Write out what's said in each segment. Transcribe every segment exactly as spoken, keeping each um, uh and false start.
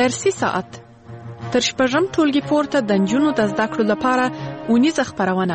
درسي ساعت تر شپږم ټولګي پورته د نجونو د زده کړو لپاره اونیزه خپرونه.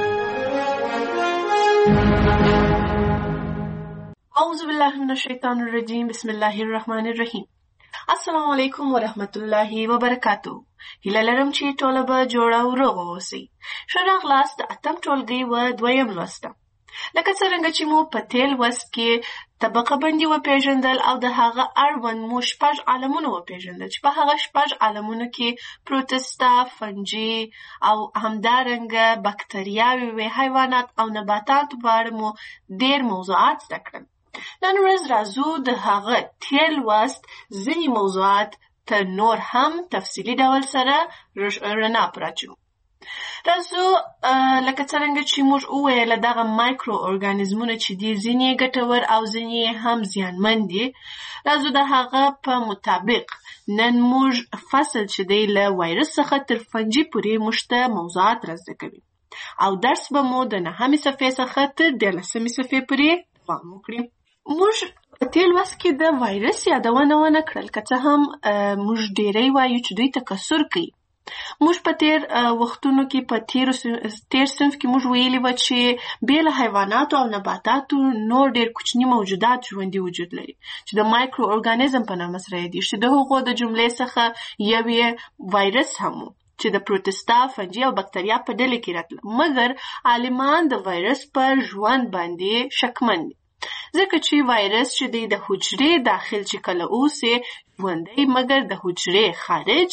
اعوذ بالله من الشیطان الرجیم. بسم الله الرحمن الرحیم. السلام علیکم ورحمت الله وبرکاتو. هیله لرم چې ټول به جوړ او روغ اوسئ. ښه راغلاست د اتم ټولګي و دویم لوست. لکه څرنګه چې مو په تېر لوست کې طبقه بندي وپېژندل او د هغه اړوند مو شپږ عالمونه وپېژندل چې په هغه شپږ عالمونو کې پروتستا، فنجي او همدارنګه بکتریاوې وې، حیوانات او نباتات په اړه مو ډېر موضوعات زده کړل. نن ورځ راځو د هغه تېر لوست ځینې موضوعات تر نور هم تفصیلي ډول سره رڼا پراچو. راځو لکه څرنګه چې موږ وویل دغه مایکرو ارګانیزمونه چې دي ځینې ګټور او ځینې هم زیانمن دي. راځو د هغه په مطابق نن موږ فصل چې دی له وایرس څخه تر فنجي پورې موږ ته موضوعات را زده کوي او درس به مو د نهمې صفحې څخه تر دیارلسمې صفحې پورې دوام وکړي. موږ په تېر لوست کې د وایرس یادونه ونه کړل، که څه هم موږ ډېری وایو چې دوی تکثر کوي. موږ په تېر وختونو کې په تېر صنف کې موږ ویلي وه چې بې له حیواناتو او نباتاتو نور ډېر کوچني موجودات ژوندي وجود لري چې د مایکرو ارګانیزم په نامه سره یادېږي، چې د هغو د جملې څخه یو یې وایرس هم و چې د پروتستا، فنجي او بکتریا په ډلې کې راتله. مګر عالمان د وایرس پر ژوند باندې شکمن دي، ځکه چې وایرس چې دی د حجرې داخل چې کله اوسي ژوندی، مګر د حجرې خارج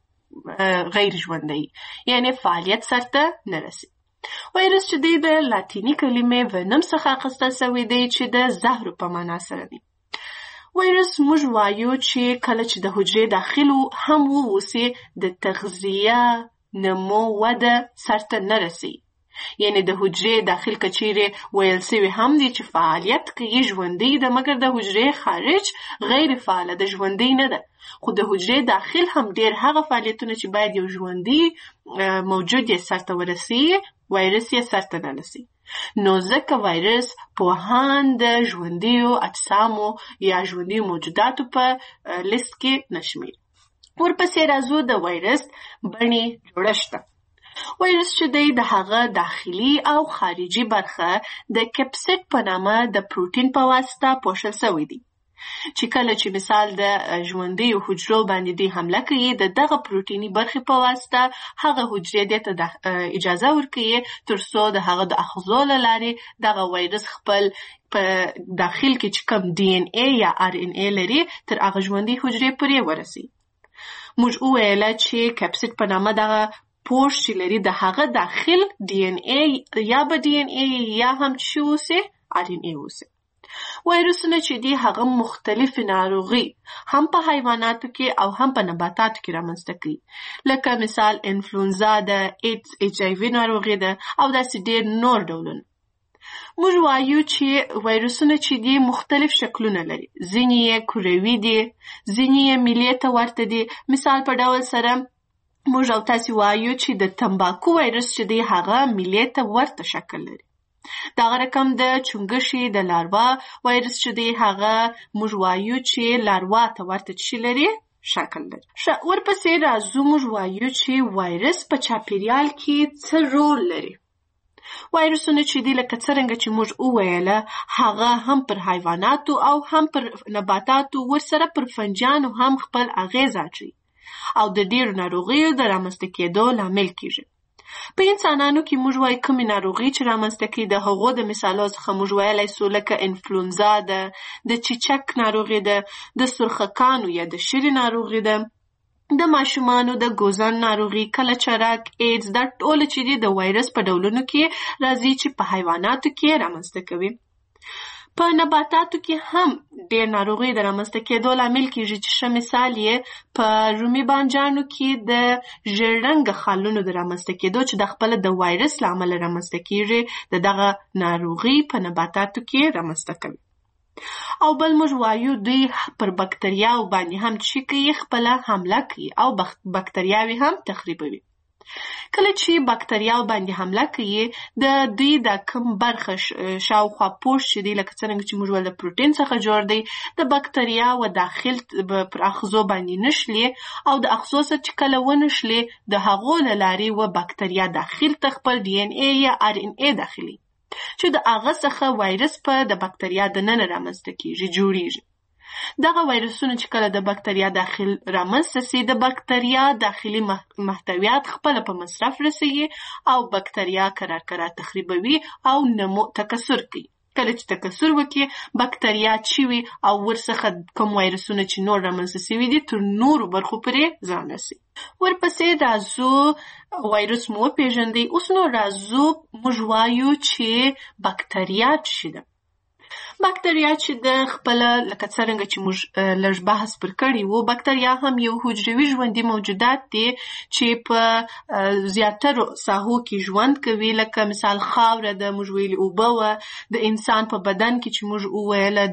غیر ژوندی، یعنی فعالیت سرته نه رسي. وایرس چې دی د لاتیني کلمې ونم څخه اخیستل شوی دی چې د زهرو په معنا سره دی. وایرس موږ وایو چې کله چې د حجرې داخل هم واوسي د تغذیه، نمو، وده سرته نه رسي. یعنی د حجرې داخل کچیرې ویل سوي هم دي چې فعالیت کوي، ژوندی ده، مګر د حجرې خارج غیر فعاله ده، ژوندی نه ده. خو د حجرې داخل هم ډېر هغه فعالیتونه چې باید یو ژوندی موجود یې سرته ورسي، وایرس یې سرته نه رسي. نو ځکه وایرس پوهان د ژوندیو اجسامو یا ژوندیو موجوداتو په لیست کې نه شمېري. ورپسې راځو د وایرس بڼې جوړښت ته. وایرس چې دی د هغه داخلي او خارجي برخه د کپسید په نامه د پروتین په واسطه پوښل شوی دی، چې کله چې مثال د ژوندیو حجرو باندې دی حمله کوي، د دغه پروتیني برخې په واسطه هغه حجرې دې ته اجازه ورکوي تر څو د هغه د آخذو له لارې دغه وایرس خپل په داخل کې چې کوم ډي ان اے یا ار ان اے لري تر هغه ژوندۍ حجرې پورې ورسي. موږ وویله چې کپسید په نامه دغه پوښ چې لري د هغه داخل ډي ان اے یا به ډي ان اے یا هم چې اوسي ار ان اے اوسي. وایرسونه چې دي هغه مختلفې ناروغي هم په حیواناتو کې او هم په نباتاتو کې رامنځته کوي، لکه مثال انفلونزا ده، ایډز، ایچ آی وي ناروغي ده او داسې ډېر نور ډولونه. موږ وایو چې وایرسونه چې دي مختلف شکلونه لري، ځینې یې کروي دي، ځینې یې میلې ته ورته دي. مثال په ډول سره موږ او تاسې وایو چې د تمباکو وایرس چې دی هغه میلې ته ورته شکل لري. دغه رقم د چونګښې د لاروا وایرس چې دی هغه موږ وایو چې لاروا ته ورته څه لري، شکل لري. ورپسې راځو موږ وایو چې وایرس په چاپیریال کې څه رول لري. وایرسونه چې دی لکه څرنګه چې موږ وویله هغه هم پر حیواناتو او هم پر نباتاتو ورسره پر فنجانو هم خپل اغیز اچوي او د ډېرو ناروغیو د رامنځته کېدو لامل کېږي. په انسانانو کې موږ وایو کومې ناروغي چې رامنځته کوي، د هغو د مثالو څخه موږ ویلی سو لکه انفلونزا ده، د چیچک ناروغي ده، د سرخکانو یا د شري ناروغي ده، د ماشومانو د ګوزن ناروغي، کلچرک، ایډز، دا ټول چې دي د وایرس په ډولونو کې راځي چې په حیواناتو کې رامنځته کوي. په نباتاتو کې هم ډېر ناروغي د رامنځته کېدو لامل کېږي چې ښه مثال یې په رومي بانجانو کې د ژېړ رنګه خالونو د رامنځته کېدو چې د خپله د وایرس له امله رامنځته کېږي د دغه ناروغي په نباتاتو کې رامنځته کوي. او بل موږ وایو دوی پر بکتریاو باندې هم چې کوي خپله حمله کوي او بکتریاوې هم تخریبوي. کله چې بکتریاو باندې حمله کوي د دوی د کوم برخه شاوخوا پوست چې دی لکه څنګه چې موږ ول د پروتین څخه جوړ دی د بکتریا و داخل پر اغزو باندې نشلي او د اغزو څخه چې کله ونشلي د هغو له لارې و بکتریا داخل ته خپل ډي ان اي یا ار ان اي داخلي چې د هغه څخه وایرس په د بکتریا د ننه رامنځته کیږي جوړیږي. دغه وایرسونه چې کله د بکتریا داخل رامنځته سي د بکتریا داخلي محتویات خپل په مصرف رسیږي او بکتریا قرار قرار تخریبوي او نمو تکثر کوي. کله چې تکثر وکړي بکتریا چوي او ورڅخه کوم وایرسونه چې نور رامنځته سوي دي تر نورو برخو پورې ځان رسي. ورپسې راځو وایرس مو پیژندي. اوس نو راځو موږ وایو چې بکتریا څه ده. بکتریا چې د خپل لکه څنګه چې موږ لږ بحث پر کړی وو بکتریا هم یو حجروي ژوندي موجودات دي چې په زیاترو ساحو کې ژوند کوي لکه مثال خاوره د موږ ویلي اوبه وه د انسان په بدن کې چې موږ وویله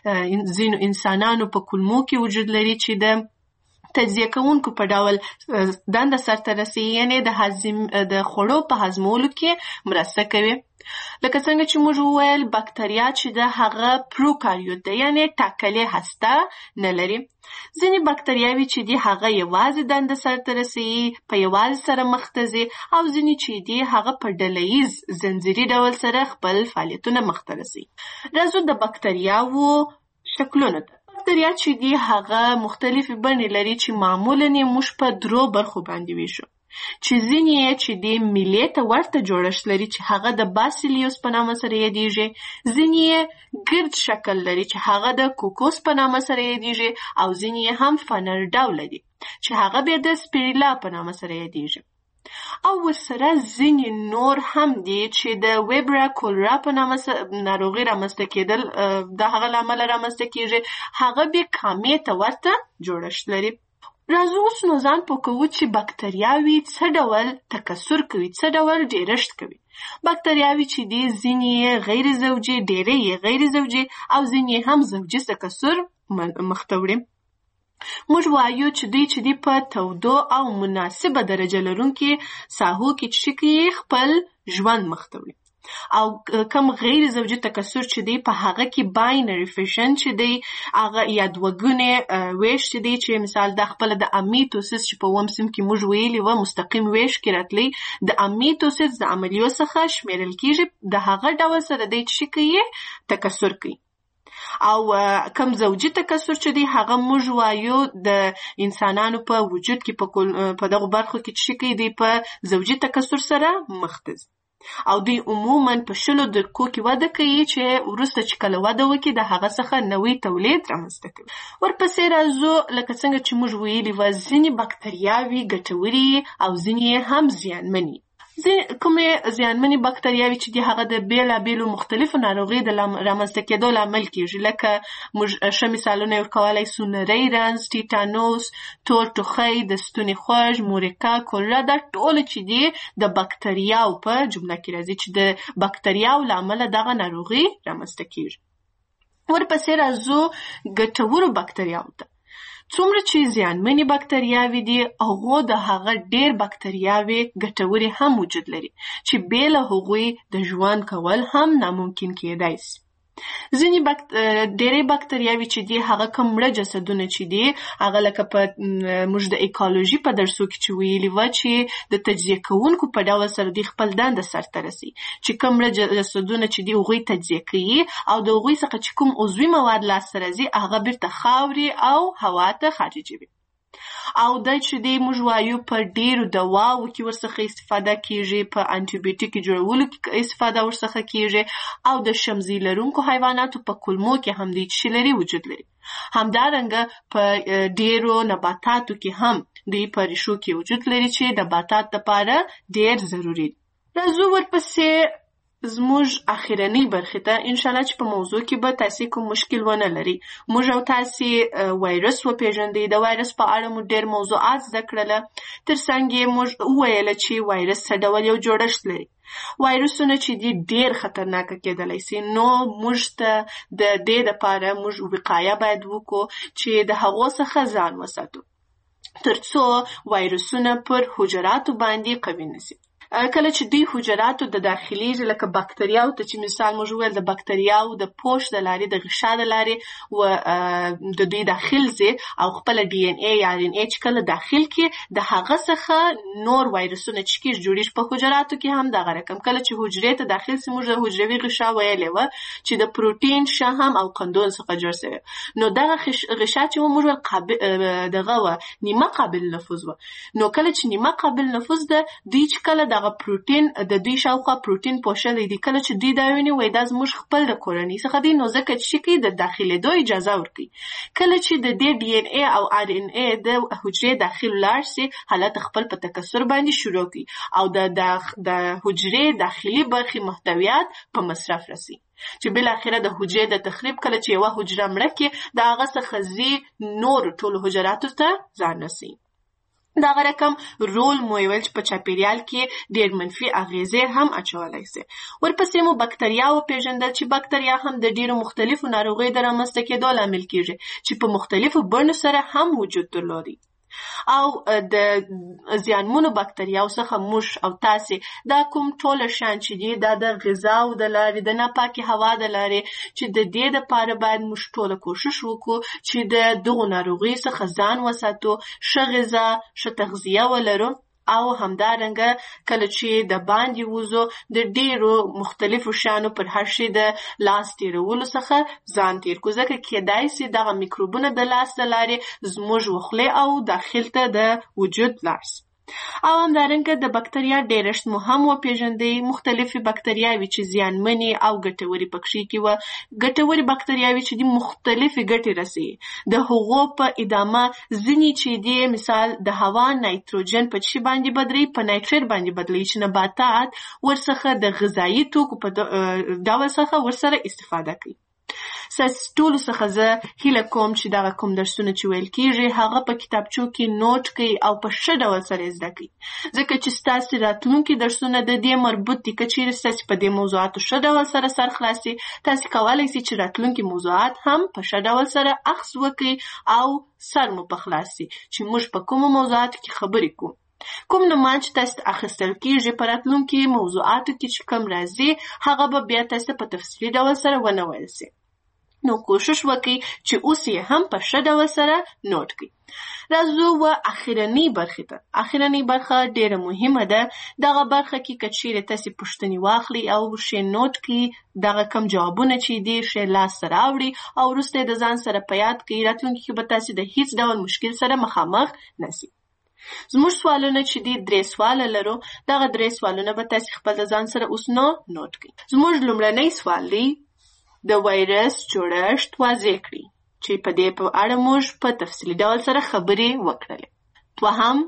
د ځینو انسانانو په کولمو کې وجود لري چې د تجزیه کوونکو په ډول دنده سرته رسي یعنی د هضم د خوړو په هضمولو کې مرسته کوي. لکه څنګه چې موږ وویل بکتریا چې د هغه پروکاریوت ده یعنی ټاکلې هسته نه لري. ځینې بکتریاوې چې دي هغه یوازې دنده سرته رسي په یوازې سره مخ ته ځي او ځینې چې دي هغه په ډله ییز زنځیري ډول سره خپل فعالیتونه مخ ته رسي. راځو د بکتریاوو شکلونه ته. بکتریا چې دي هغه مختلفې بڼې لري چې معمولاً یې موږ په درو برخو باندې ویشو چې ځینې یې چې دي میلې ته ورته جوړښت لري چې هغه د باسیلیوس په نامه سره یادیږي. ځینې یې ګرد شکل لري چې هغه د کوکوس په نامه سره یادیږي او ځینې یې هم فنر ډوله دي چې هغه بیا د سپیریلا په نامه سره یادیږي. او ورسره ځینې نور هم دي چې د ویبرا کولرا په نامه ناروغي رامنځته کېدل د هغه له امله رامنځته کېږي هغه بیا کامې ته ورته جوړښت لري. راځو اوس نو ځان پوه کوو چې بکتریاوې څه ډول تکثر کوي څه ډول ډیرښت کوي. بکتریاوې چې دي ځینې یې غیر زوجي ډېرې یې غیر زوجي او ځینې هم زوجي تکثر مخ ته وړي. موږ وایو چې دوی چې دي په تودو او مناسبه درجه لرونکې ساحو کې چې کوي خپل ژوند مخ ته وړي او کم غیر زوجي تکثر چې دی په هغه کې باینري فیشن چې دی هغه یا دوهګونې ویش چې دی چې مثال د خپل د امیتوسیس چې په اووم صنف کې موږ ویلي وه مستقیم ویش کې راتلی د امیتوسیس د عملیو څخه شمیرل کیږي د هغه ډول سره دی چې کوي تکثر کوي. او کم زوجي تکثر چې دی هغه موږ وایو د انسانانو په وجود کې په دغه برخو کې چې کوي دی په زوجي تکثر سره مخ ته ځي او دوی عموماً په شلو دقیقو کې وده کوي چې وروسته چې کله وده وکړي د هغه څخه نوی تولید رامنځته کوي. ورپسې راځو لکه څنګه چې موږ ویلي وه ځینې بکتریاوې ګټورې او ځینې هم زیانمنې. کومې زیانمنې بکتریاوې چې دي هغه د بېلابېلو مختلفو ناروغیو د رامنځته کېدو لامل کېږي لکه موږ ښه مثالونه یې ورکولی سو نری رنځ ټیټانوس تور ټوخی د ستوني خوږ مورکا کولرا دا ټول چې دي د بکتریاو په جمله کې راځي چې د بکتریاو له امله دغه ناروغي رامنځته کېږي. ورپسې راځو ګټورو بکتریاوو ته. څومره چې زیانمنې بکتریاوې دي هغو د هغه ډېر بکتریاوې ګټورې هم وجود لري چې بې له هغوی د ژوند کول هم ناممکن کېدای سي. ځینې بکت... ډېرې بکتریاوې چې دي هغه کوم مړه جسدونه چې دي هغه لکه په موږ د ایکالوژي په درسو کې چې ویلي وه چې د تجزیه کوونکو په ډول سره دوی خپل دنده سرته رسي چې کوم مړه جسدونه چې دي هغوی تجزیه کوي او د هغوی څخه چې کوم عضوي مواد لاسته راځي هغه بیرته خاورې او هوا ته خارجوي. او دا چې دی موږ وایو په ډېرو دواو کې ورڅخه استفاده کیږي په انټي جوړولو کې استفاده ورڅخه کیږي او د شمزي لرونکو حیواناتو په کولمو کې هم دی چې لري وجود لري. همدارنګه په ډېرو نباتاتو کې هم دوی په ریښو کې وجود لري چې د نباتات لپاره ډېر ضروري دي. راځو ورپسې زموږ اخیرنۍ برخې ته انشاءالله چې په موضوع کې به تاسې کوم مشکل ونه لري. موږ او تاسې وایرس وپېژندئ د وایرس په اړه مو ډېر موضوعات زده کړله تر څنګ یې موږ وویله چې وایرس څه ډول یو جوړښت لري. وایرسونه چې دي ډېر خطرناکه کېدلی سي نو موږ ته د دې دپاره موږ وقایه باید وکړو چې د هغو څخه ځان وساتو. ترڅو وایرسونه پر حجراتو باندې قوي نشي. کله چې دوی حجراتو د داخليږي لکه بکتریاو ته چې مثال موږ ویل د بکتریاو د پوش د لارې د غشا د لارې و د دوی داخل زی او خپل ډي ان اي یا ار ان اي چې کله داخل کې د هغه څخه نور وایرسونه چې کیږي جوړیږي په حجراتو کې هم دغه رقم کله چې حجرې ته داخل سي موږ د حجروي غشا ویلې و چې د پروتین شهم او قندون څخه جوړ شوی نو دغه غشا چې موږ قابل دغه و نیمه قابل نفوذ و نو کله چې نیمه قابل نفوذ ده دوی چې کله د پروتین د دوی شاوخوا پروتین پوښلې دي کله چې دوی دا ویني وای دا زموږ خپل د کورنۍ څخه دی نو ځکه چې کی د داخليدو اجازه ورکړي کله چې د دې ډي ان اي او ار ان اي د حجرې داخل لاړ سي حالت خپل په تکثر باندې شروع کی او د د حجرې داخلي برخې محتویات په مصرف رسي چې بل اخره د حجرې د تخریب کله چې یو حجره مړه کې دا هغه څخه زی نور ټول حجراتو ته ځان رسي دا رقم رول مویل په چاپیریال کې ډیر منفي اغیزې هم اچولای شي ورپسې مو بکتریا او پیژندل چې بکتریا هم د ډیرو مختلفو ناروغیو د رامنځته کېدو لامل کیږي چې په مختلفو بڼو سره هم وجود درلودي او د زیانمنو بکتریاو څخه موږ او تاسو دا کوم ټول شان چې دي دا د غذا او د لارې د ناپاکي هوا د لارې چې د دې لپاره باید موږ ټول کوشش وکړو چې د دغه ناروغي څخه ځان وساتو ښه غذا ښه تغذیه ولرو او همدارنګه کله چې د باندې وزو د ډیرو مختلفو شانو پر هر شي د لاس تیرولو څخه ځان تیر کو ځکه کېدای سي دغه میکروبونه د لاس د لارې زموږ وخلې او داخل ته د وجود لاس او همدارنګه د بکتریا ډیرشت مهم و پیژندې مختلفي بکتریاوي چې زیانمنې او ګټوري پکښې کې و ګټوري بکتریاوي چې د مختلفي ګټې رسي د هغو په ادامه ځینې چې دي مثال د هوا نایتروجن په چی باندې بدلی په نایتریت باندې بدلی چې نباتات ورڅخه د غذایی توکو په ډول څخه ورسره استفاده کوي ساس ټول څخه زه هیله کوم چې دا کوم درسونه چې ویل کیږي هغه په کتابچو کې نوٹ کړئ او په ښه ډول سره زده کړئ ځکه چې ستاسو راتلونکي درسونه د دې مربوط دي که چیرې ستاسو په دې موضوعاتو ښه ډول سره سر خلاصي تاسو کولی شئ چې راتلونکي موضوعات هم په ښه ډول سره اخذ وکړئ او سر مو په خلاص شي چې موږ په کومو موضوعاتو کې خبرې کوو کوم نومان چې تاسو اخیستل کیږي په راتلونکي موضوعاتو کې چې کوم راځي هغه به بیا تاسو په تفصیلي ډول سره ونه ویل شي نو کوشش وکړئ چې اوس یې هم په ښه ډول سره نوٹ کړئ راځو و اخرنۍ برخې ته اخرنۍ برخه ډیره مهمه ده دغه برخه کې که چیرې تاسو پوښتنې واخلئ او ښه نوٹ کړئ دغه کم جوابونه چې دي ښه لاس سره راوړئ او وروسته د ځان سره په یاد کړئ راتلونکي کې به تاسو د هیڅ ډول مشکل سره مخامخ نشئ زموږ سوالونه چې دي درې سواله لرو دغه درې سوالونه به تاسو خپل د ځان سره اوس نو نوٹ کړئ زموږ لومړنی سوال دی د وایرس جوړښت واضح کړئ چې په دې په اړه موږ په تفصیلي ډول سره خبرې وکړلې دوهم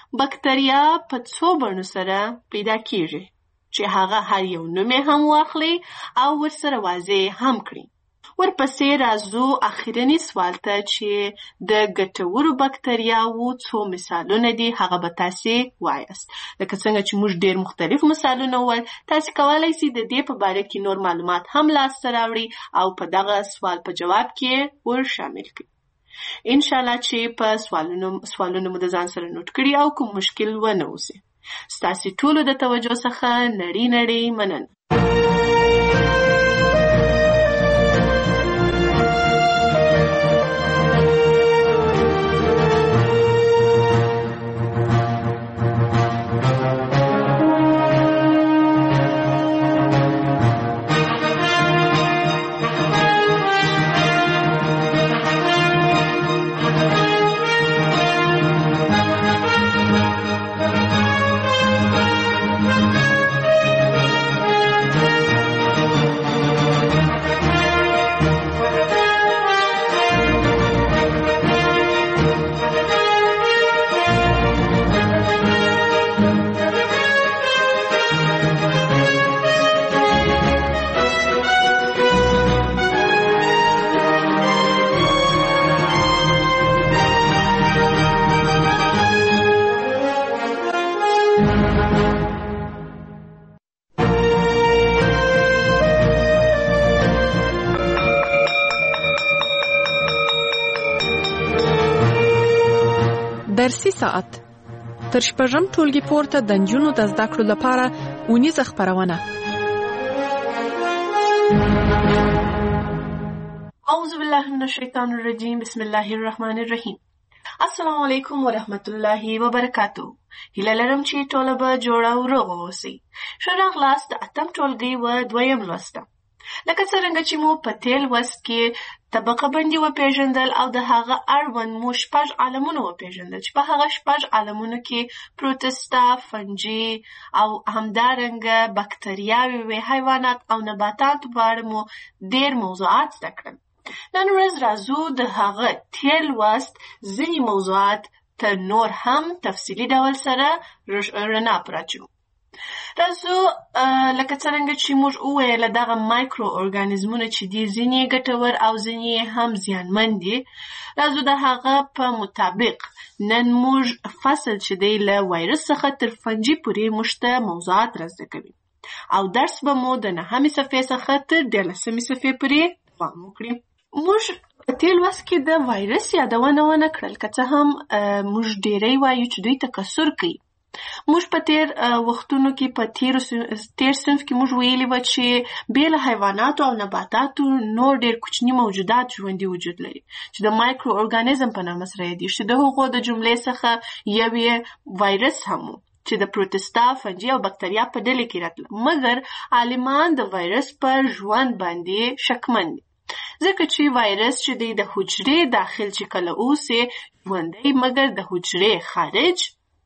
بکتریا په څو بڼو سره پیدا کیږي چې هغه هر یو نوم یې هم واخلي او ورسره واضح هم کړئ ورپسې راځو اخرنی سوال ته چې د ګټورو بکتریاوو څو مثالونه دي هغه به تاسو وایاست لکه څنګه چې موږ ډیر مختلف مثالونه ول تاسو کولای شئ د دې په باره کې نور معلومات هم لاسته راوړئ او په دغه سوال په جواب کې ور شامل کړئ ان شاء الله چې په سوالونو سوالونو مو د ځان سره نوٹ کړئ او کوم مشکل ونه وسی ستاسو ټولو د توجه څخه نړۍ نړۍ مننه درسي ساعت تر شپږم ټولګي پورته د نجونو د زده کړو لپاره اونیزه خپرونه. اعوذ بالله من الشیطان الرجیم. بسم الله الرحمن الرحیم. السلام علیکم ورحمت الله وبرکاتو. هیله لرم چې ټول به جوړ او روغ اوسئ. ښه راغلاست د اتم ټولګي و دویم لوست ته. لکه څرنګه چې مو په تېر لوست کې طبقه بندي وپېژندل او د هغه اړوند مو شپږ عالمونه وپېژندل چې په هغه شپږ عالمونو کې پروتستا، فنجي او همدارنګه بکتریاوې وې، حیوانات او نباتات په اړه مو ډېر موضوعات زده کړل. نن ورځ راځو د هغه تېر لوست ځینې موضوعات تر نور هم تفصیلي ډول سره رڼا پراچو. راځو لکه څرنګه چې موږ وویل دغه مایکرو ارګانیزمونه چې دي ځینې ګټور او ځینې هم زیانمن دي. راځو د هغه په مطابق نن موږ فصل چې دی له وایرس څخه تر فنجي پورې موږ ته موضوعات را زده کوي او درس به مو د نهمې صفحې څخه تر دیارلسمې صفحې پورې دوام وکړي. موږ په تېر لوست کې د وایرس یادونه ونه کړل، که څه هم موږ ډېری وایو چې دوی تکثر کوي. موږ په تېر وختونو کې په تېر صنف کې موږ ویلي وه چې بې له حیواناتو او نباتاتو نور ډېر کوچني موجودات ژوندي وجود لري چې د مایکرو ارګانیزم په نامه سره یادېږي، چې د هغو د جملې څخه یو یې وایرس هم و چې د پروتستا، فنجي او بکتریا په ډلې کې راتله. مګر عالمان د وایرس په ژوند باندې شکمن دي، ځکه چې وایرس چې دی د حجرې داخل چې کله اوسي ژوندی، مګر د حجرې خارج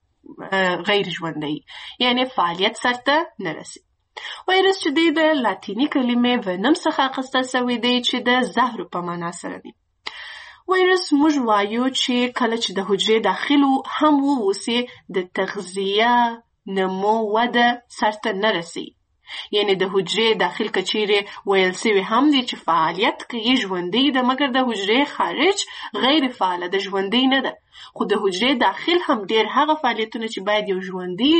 غیر ژوندی، یعنی فعالیت سرته نه رسي. وایرس چې دی د لاتیني کلمې ونم څخه اخیستل شوی دی چې د زهرو په معنا سره دی. وایرس موږ وایو چې کله چې د حجرې داخل هم واوسي د تغذیه، نمو، وده سرته نه رسي. یعنی د حجرې داخل کچیرې ویل سوي هم دي چې فعالیت کوي، ژوندی ده، مګر د حجرې خارج غیر فعاله ده، ژوندی نه ده. خو د حجرې داخل هم ډېر هغه فعالیتونه چې باید یو ژوندی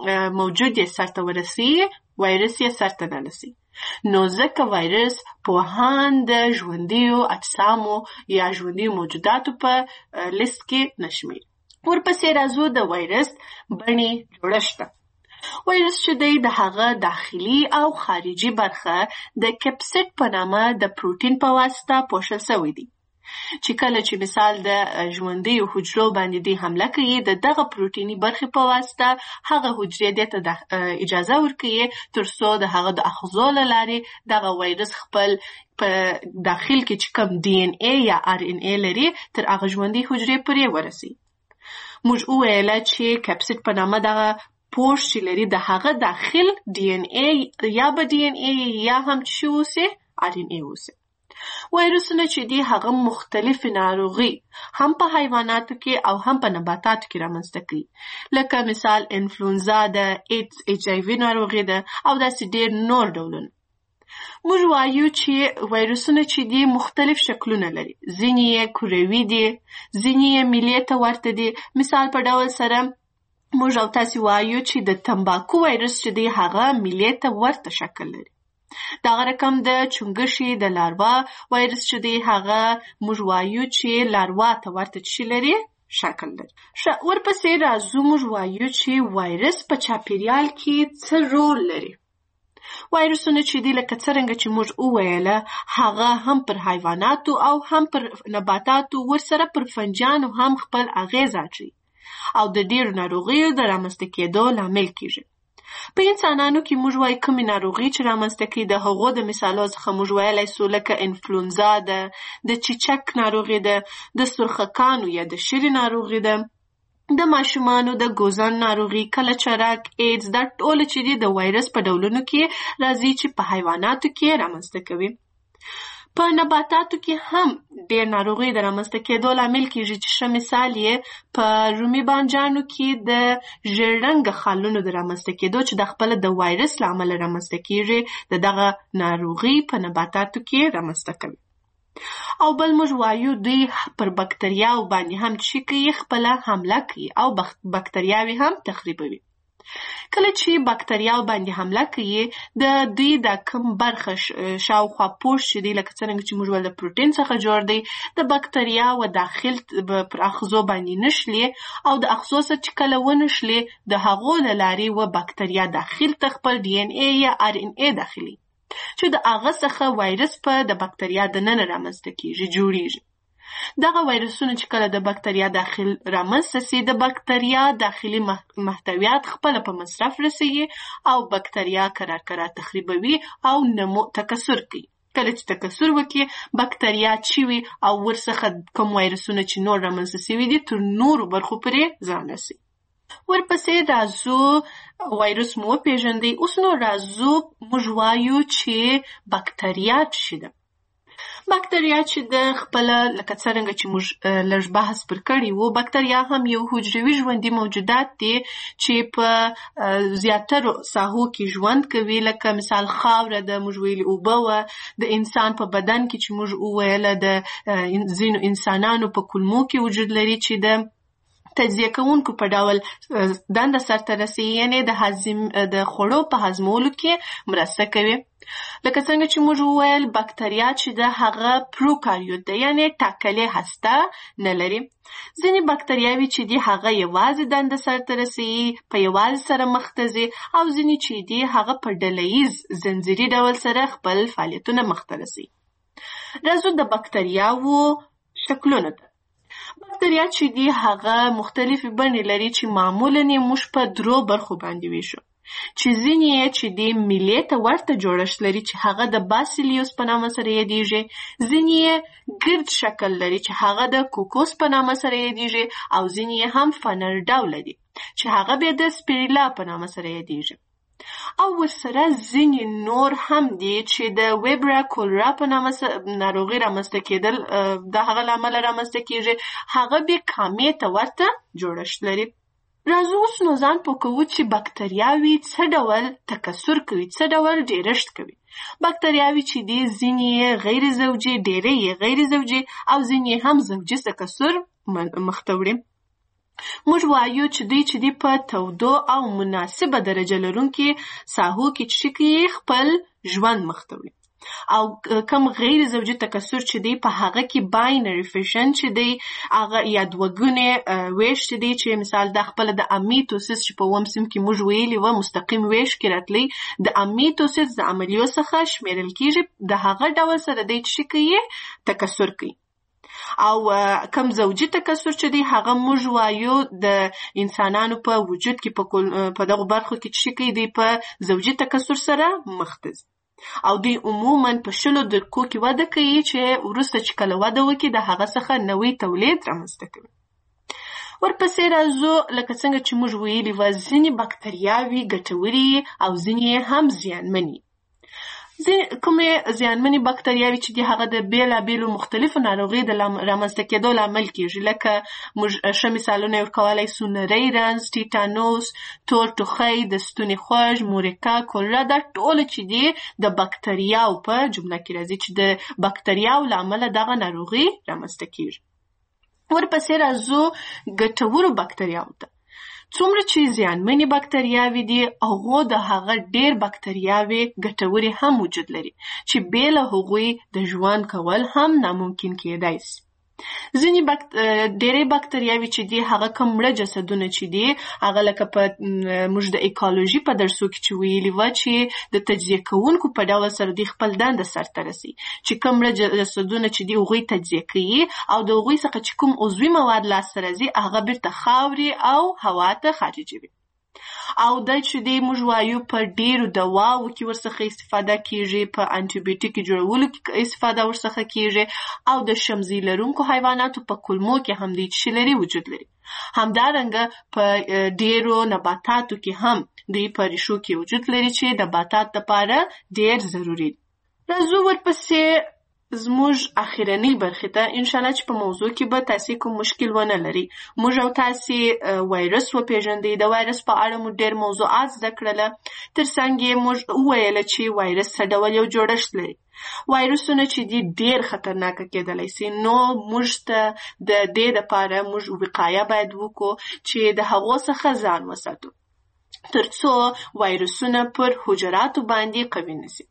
موجود یې سرته ورسي، وایرس یې سرته نه رسي. نو ځکه وایرس پوهان د ژوندیو اجسامو یا ژوندیو موجوداتو په لیست کې نه شمېري. ورپسې راځو د وایرس بڼې جوړښت ته. وایرس چې دی د هغه داخلي او خارجي برخه د کپسید په نامه د پروتین په واسطه پوښل شوی دی چې کله چې مثال د ژوندیو حجرو باندې دی حمله کوي، د دغه پروتیني برخې په واسطه هغه حجرې دې ته اجازه ورکوي تر څو د هغه د آخذو له لارې دغه وایرس خپل په داخل کې چې کوم ډي ان اے یا ار ان اے لري تر هغه ژوندۍ حجرې پورې ورسي. موږ وویل چې کپسید په نامه دغه پوښ چې لري د هغه داخل ډي ان اے یا به ډي ان اے یا هم چې اوسي ار ان اے اوسي. وایرسونه چې دي هغه مختلفې ناروغي هم په حیواناتو کې او هم په نباتاتو کې رامنځته کوي، لکه مثال انفلونزا ده، ایډز، ایچ آی وي ناروغي ده او داسې ډېر نور ډولونه. موږ وایو چې وایرسونه چې دي مختلف شکلونه لري، ځینې یې کروي دي، ځینې یې میلې ته ورته دي. مثال په ډول سره موږ او تاسې وایو چې د تمباکو وایرس چې دی هغه میلې ته ورته شکل لري. دغه رقم د چونګښې د لاروا وایرس چې دی هغه موږ وایو چې لاروا ته ورته څه لري، شکل لري. ورپسې راځو موږ وایو چې وایرس په چاپیریال کې څه رول لري. وایرسونه چې دی لکه څرنګه چې موږ وویله هغه هم پر حیواناتو او هم پر نباتاتو ورسره پر فنجانو هم خپل اغیز اچوي او د ډېرو ناروغیو د رامنځته کېدو لامل کیږي. په انسانانو کې موږ وایو کومې ناروغي چې رامنځته کوي، د هغو د مثالو څخه موږ ویلی سو لکه انفلونزا ده، د چیچک ناروغي ده، د سرخکانو یا د شري ناروغي ده، د ماشومانو د ګوزن ناروغي، کلچرک، ایډز، دا ټول چې دي د وایرس په ډولونو کې راځي چې په حیواناتو کې رامنځته کوي. په نباتاتو کې هم ډېر ناروغي د رامنځته کېدو لامل کېږي چې ښه مثال یې په رومي بانجانو کې د ژېړ رنګه خالونو د رامنځته کېدو چې د خپله د وایرس له امله رامنځته کېږي، د دغه ناروغي په نباتاتو کې رامنځته کوي. او بل موږ وایو دوی پر بکتریاو باندې هم چې کوي خپله حمله کوي او بکتریاوې هم تخریبوي. کله چې بکتریاو باندې حمله کوي د دوی د کوم برخه شاوخوا پوست چې دی لکه څنګه چې موږ ول د پروتین څخه جوړ دی د بکتریاو داخل پر اغزو باندې نشلي او د اغزو څخه چې کله ونشلي د هغو له لارې و بکتریا داخل ته خپل ډي ان اي یا ار ان اي داخلي چې د هغه څخه وایرس په د بکتریا د ننه رامنځته کیږي جوړیږي. دغه وایرسونه چې کله د بکتریا داخل رامنځته سي د بکتریا داخلي محتویات خپل په مصرف رسوي او بکتریا کرار کرار تخریبوي او نمو تکثر کوي. کله چې تکثر وکړي بکتریا چوي او ورڅخه کوم وایرسونه چې نور رامنځته سوي دي تر نورو برخو پورې ځان رسي. ورپسې راځو وایرس مو پیژندي. اوس نو راځو موږ وایو چې بکتریا څه ده. بکتریا چې د خپل لکه څنګه چې موږ لږ بحث پر کړی وو بکتریا هم یو حجروي ژوندي موجودات دي چې په زیاترو ساحو کې ژوند کوي لکه مثال خاوره د موږ ویلي اوبه وه د انسان په بدن کې چې موږ وویله د ځینو انسانانو په کولمو کې وجود لري چې د تجزیه کوونکو په ډول دنده سرته رسي یعنې د هضم د خوړو په هضمولو کې مرسته کوي. لکه څنګه چې موږ وویل بکتریا چې د هغه پروکاریوت ده یعنې ټاکلې هسته نه لري. ځینې بکتریاوې چې دي هغه یوازې دنده سرته رسي په یوازې سره مخ ته ځي او ځینې چې دي هغه په ډلهییز زنځیري ډول سره خپل فعالیتونه مخ ته رسي. راځو د بکتریاوو شکلونو ته. بکتریا چې دي هغه مختلفې بڼې لري چې معمولاً یې موږ په درو برخو باندې ویشو چې ځینې یې چې دي میلې ته ورته جوړښت لري چې هغه د باسیلیوس په نامه سره یادیږي. ځینې یې ګرد شکل لري چې هغه د کوکوس په نامه سره یادیږي او ځینې یې هم فنر ډوله دي چې هغه بیا د سپیریلا په نامه سره یادیږي. او ورسره ځینې نور هم دي چې د ویبرا کولرا په نامه ناروغي رامنځته کېدل د هغه له امله رامنځته کېږي هغه بیا کامې ته ورته جوړښت لري. راځو اوس نو ځان پوه کوو چې بکتریاوې څه ډول تکثر کوي څه ډول ډیرښت کوي. بکتریاوې چې دي ځینې یې غیر زوجي ډېرې یې غیر زوجي او ځینې هم زوجي تکثر مخ ته وړي. موږ وایو چې دوی چې دي په تودو او مناسبه درجه لرونکې ساحو کې چې کوي خپل ژوند مخ ته وړي او کم غیر زوجي تکثر چې دی په هغه کې باینري فیشن چې دی هغه یا دوهګونې ویش چې دی چې مثال د خپل د امیتوسیس چې په اووم صنف کې موږ ویلي وه مستقیم ویش کې راتلی د امیتوسیس د عملیو څخه شمیرل کېږي د هغه ډول سره دی چې کوي تکثر کوي. او کم زوجي تکثر چې دی هغه موږ وایو د انسانانو په وجود کې په دغو برخو کې چې کوي دی په زوجي تکثر سره مخ ته ځي او دوی عموما په شلو دقیقو کې وده کوي چې وروسته چې کله وده وکړي د هغه څخه نوی تولید رامنځته کوي. ورپسې راځو لکه څنګه چې موږ ویلي وه ځینې بکتریاوې ګټورې او ځینې هم زیانمنې. کومې زیانمنې بکتریاوې چې دي هغه د بېلابېلو مختلفو ناروغیو د رامنځته کېدو لامل کېږي لکه موږ ښه مثالونه یې ورکولی سو نری رنځ ټیټانوس تور ټوخی د ستوني خوږ مورکا کولرا دا ټول چې دي د بکتریاو په جمله کې راځي چې د بکتریاو له امله دغه ناروغي رامنځته کېږي. ورپسې راځو ګټورو بکتریاو ته. څومره چې زیانمنې بکتریاوې دي هغو د هغه ډېر بکتریاوې ګټورې هم وجود لري چې بې له هغوی د ژوند کول هم ناممکن کېدای سي. ځینې بکت... ډېرې بکتریاوې چې دي هغه کوم مړه جسدونه چې دي هغه لکه په موږ د ایکالوژي په درسو کې چې ویلي وه چې د تجزیه کوونکو په ډول سره دوی خپل دنده سرته رسي چې کوم مړه جسدونه چې دي هغوی تجزیه کوي او د هغوی څخه چې کوم عضوي مواد لاسته راځي هغه بیرته خاورې او هوا ته خارجوي. او دا چې دی موږ وایو په ډېرو دواو کې ورڅخه استفاده کېږي په انټي جوړولو کې استفاده ورڅخه کېږي او د شمزي لرونکو حیواناتو په کولمو کې هم دی چې لري وجود لري. همدارنګه په ډېرو نباتاتو کې هم دوی په ریښو کې وجود لري چې نباتات لپاره ډېر ضروري دي. راځو ورپسې زموږ اخیرنۍ برخې ته انشاءالله چې په موضوع کې به تاسې کوم مشکل ونه لري. موږ او تاسې وایرس وپېژندئ د وایرس په اړه مو ډېر موضوعات زده کړله. تر څنګ یې موږ وویله چې وایرس څه ډول یو جوړښت لري. وایرسونه چې دي ډېر خطرناکه کېدلی سي نو موږ ته د دې دپاره موږ وقایه باید وکړو چې د هغو څخه ځان وساتو. ترڅو وایرسونه پر حجراتو باندې قوي نشي.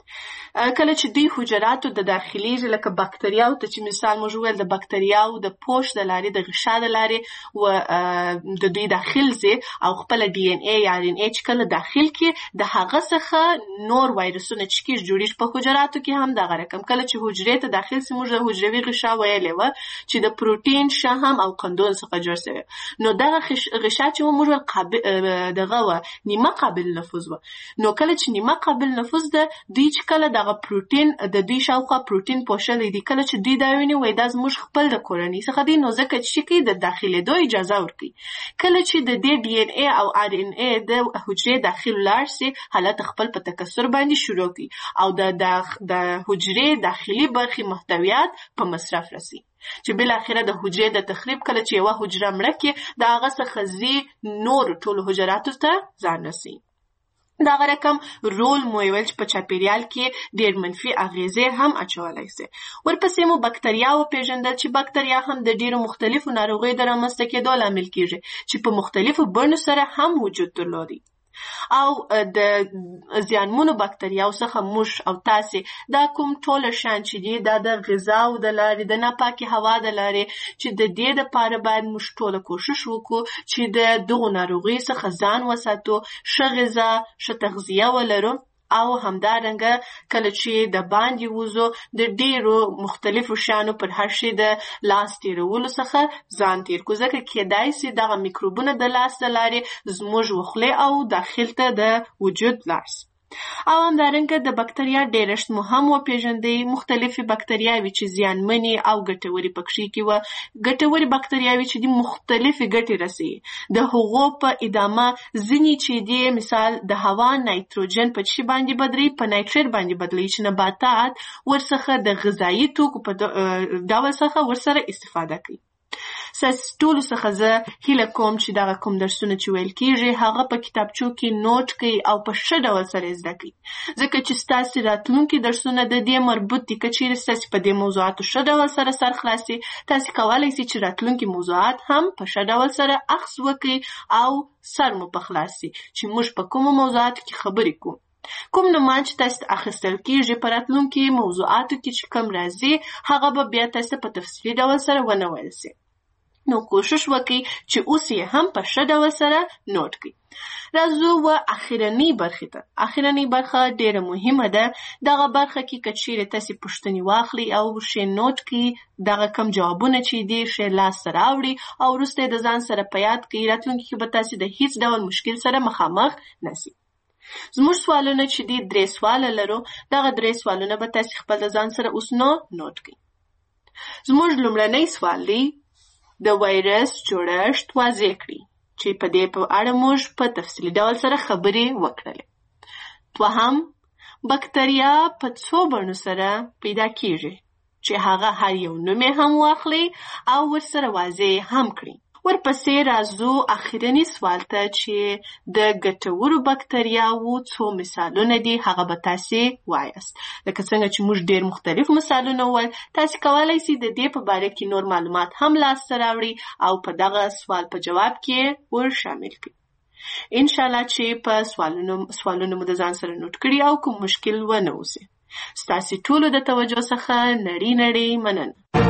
کله چې دوی حجراتو د داخليږي لکه بکتریاو ته چې مثال موږ ویل د بکتریاو د پوش د لارې د غشا د لارې و د دوی داخل زی او خپل ډي ان اي یا ار ان اي چې کله داخل کې د هغه څخه نور وایرسونه چې کیږي جوړیږي په حجراتو کې هم دغه رقم کله چې حجرې ته داخل سي موږ د حجروي غشا ویلې و چې د پروتین شهم او قندون څخه جوړ شوی نو دغه غشا چې موږ قابل دغه و نیمه قابل نفوذ و نو کله چې نیمه قابل نفوذ ده دوی چې کله دغه پروتین د دوی شاوخوا پروتین پوښلې دي کله چې دوی دا ویني وای دا زموږ خپل د کورنۍ څخه دی نو ځکه چې کې د داخليدو اجازه ورکړي کله چې د دې ډي ان اي او ار ان اي د حجرې داخل لاړ سي حالت خپل په تکثر باندې شروع کوي او د د حجرې داخلي برخې محتویات په مصرف رسي چې بل اخره د حجرې د تخریب کله چې یو حجره مړه کې دا هغه څخه زی نور ټول حجراتو ته ځان رسي دا رقم رول مو ویل چې په چاپیریال کې ډېر منفي اغیزې هم اچولای شي ورپسې مو بکتریا او پیژندل چې بکتریا هم د ډېرو مختلفو ناروغیو د رامنځته کېدو لامل کیږي چې په مختلفو بڼو سره هم وجود درلودي او د زیانمنو بکتریاو څخه موږ او تاسې دا کوم ټول شان چې دي دا د غذا او د لارې د ناپاکي هوا د لارې چې د دې لپاره باید موږ ټول کوشش وکړو چې د دغو ناروغیو څخه ځان وساتو ښه غذا ښه تغذیه ولرو او همدارنګه کله چې د باندې وځو د ډیرو مختلفو شیانو پر هر شي د لاس تیرولو څخه ځان تیر کو ځکه کېدای سي دغه میکروبونه د لاس د لارې زموږ وخلې او داخل ته د وجود لاړ او همدارنګه د بکتریا ډیرشت مهم وپیژندې مختلفي بکتریاوي چې زیانمنې او ګټوري پکښې کې و ګټوري بکتریاوي چې د مختلفي ګټې رسي د هغو په ادامه ځینې چې دي مثال د هوا نایتروجن په چی باندې بدلی په نایتریت باندې بدلی چې نباتات ورڅخه د غذایی توکو په ډول څخه ورسره استفاده کوي ساس ټول څخه زه هیله کوم چې دغه کوم درسونه چې ویل کیږي هغه په کتابچو کې نوٹ کړئ او په ښه ډول سره زده کړئ ځکه چې ستاسو راتلونکي درسونه د دې مربوط دي که چیرې ستاسو په دې موضوعاتو ښه ډول سره سر خلاصي تاسو کولی شئ چې راتلونکي موضوعات هم په ښه ډول سره اخذ وکړئ او سر مو په خلاص شي چې موږ په کومو موضوعاتو کې خبرې کوو کوم نومان چې تاسو اخیستل کیږي په راتلونکي موضوعاتو کې چې کوم راځي هغه به بیا تاسو په تفصیلي ډول سره ونه ویل شي نو کوشش وکړئ چې اوس یې هم په ښه ډول سره نوٹ کړئ راځو و اخرنۍ برخې ته اخرنۍ برخه ډیره مهمه ده دغه برخه کې که چیرې تاسې پوښتنې واخلئ او ښې نوٹ کړئ دغه کم جوابونه چې دي ښې لاسته راوړي او وروسته یې د ځان سره په یاد کړئ راتلونکي کې به تاسې د هیڅ ډول مشکل سره مخامخ نسئ زموږ سوالونه چې دي درې سواله لرو دغه درې سوالونه به تاسې خپل د ځان سره اوس نو نوٹ کړئ زموږ لومړنی سوال دی د وایرس جوړښت واضح کړي چې په دې په اړه موږ په تفصیلي ډول سره خبرې وکړلې دوهم بکتریا په څو بڼو سره پیدا کیږي چې هغه هر یو نوم یې هم واخلي او ورسره واضح هم کړي ورپسې راځو اخرنی سوال ته چې د ګټورو بکتریاوو څو مثالونه دي هغه به تاسې وایاست لکه څنګه چې موږ ډېر مختلف مثالونه وویل تاسې کولی شئ د دې په باره کې نور معلومات هم لاسته راوړئ او په دغه سوال په جواب کې ور شامل کړئ انشاءالله چې په سوالونو سوالونه مو د ځان سره نوٹ کړي او کوم مشکل ونه اوسي ستاسې ټولو د توجه څخه نړۍ نړۍ مننه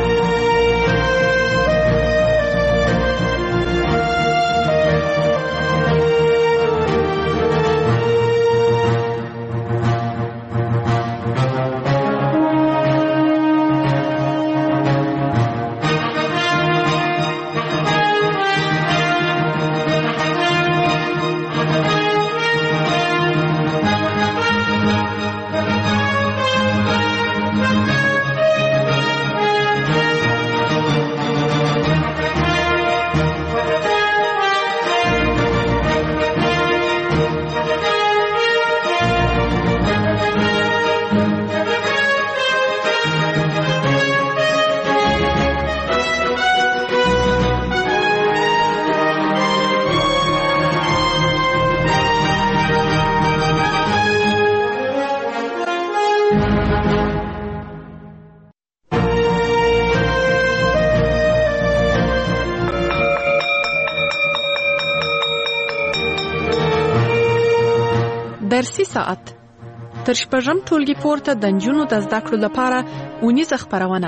درسي ساعت تر شپږم ټولګي پورته د نجونو د زده کړو لپاره اونیزه خپرونه.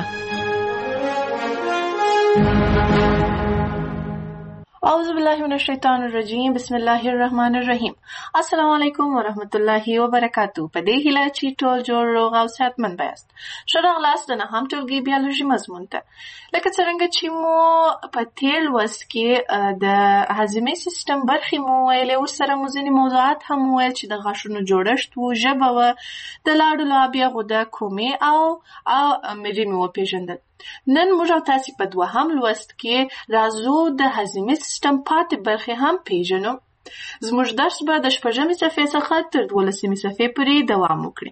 اعوذ بالله من الشیطان الرجیم. بسم الله الرحمن الرحیم. السلام علیکم ورحمت الله وبرکاتو. په دې هیله چې ټول جوړ روغ او صحتمند یاست. ښه راغلاست د نهم ټولګي بیولوژي مضمون ته. لکه څرنګه چې مو په تېر لوست کې د هاضمې سیستم برخې مو ویلې، ورسره مو ځینې موضوعات هم وویل چې د غاښونو جوړښت و، ژبه وه، د لاړو لابیا، غده، کومې او او مرۍ مې وپېژندل. نن موږ او تاسې په دوهم لوست کې راځو د هاضمې سیستم پاتې برخې هم پیژنو. زموږ درس به د شپږمې صفحې څخه تر دولسمې صفحې پورې دوام وکړي.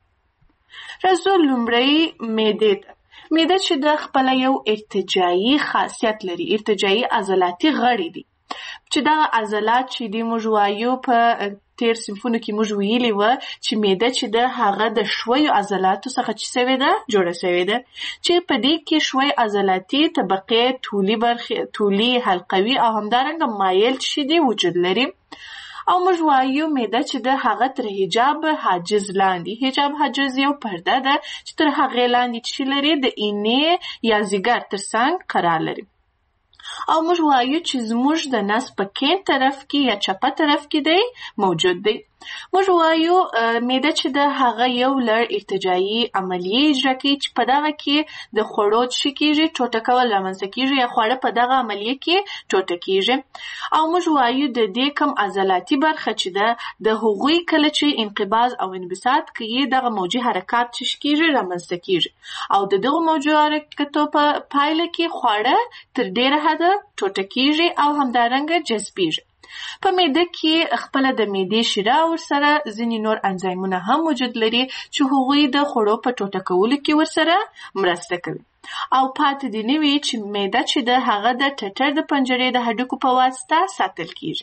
راځو لومړی معدې ته. معده چې د خپله یو ارتجاعي خاصیت لري، ارتجاعي عضلاتي غړي دي، چې دا عضلات چې دی موږ وایو په تیر صنفونو کې موږ ویلي وه چې معده چې ده هغه د شویو عضلاتو څخه چې سوې ده جوړه سوې ده، چې په دې کې شوی عضلاتي طبقې، طولي برخې، طولي، حلقوي او همدارنګه مایل چې دی وجود لري. او موږ وایو معده چې ده هغه تر حجاب حاجز لاندې، حجاب حاجز یو پرده ده چې تر هغې لاندې چې لري د اینې یا ځیګر تر څنګ قرار لري. او موږ وایو چې زموږ د نس په کیڼ طرف کې یا چپه طرف کې دی موجود دی. موږ وایو معده چې د هغه یو لړ ارتجاعي عملیې اجرا کوي چې په دغه کې د خوړو څه کېږي، ټوټه کول رامنځته کېږي یا خواړه په دغه عملیې کې ټوټه کېږي. او موږ وایو د دې کم عضلاتي برخه چې ده د هغوی کله چې انقباض او انبساط کوي دغه موجي حرکات چې کېږي رامنځته کېږي، او د دغو موجي حرکتو په پایله کې خواړه تر ډېره حده ټوټه کېږي او همدارنګه جذبېږي. په معده کې خپله د معدې شیره ورسره ځینې نور انزایمونه هم وجود لري چې هغوی د خوړو په ټوټه کولو کې ورسره مرسته کوي. او پاتې دې نه وي چې معده چې د هغه د ټټر د پنجرې د هډوکو په واسطه ساتل کېږي.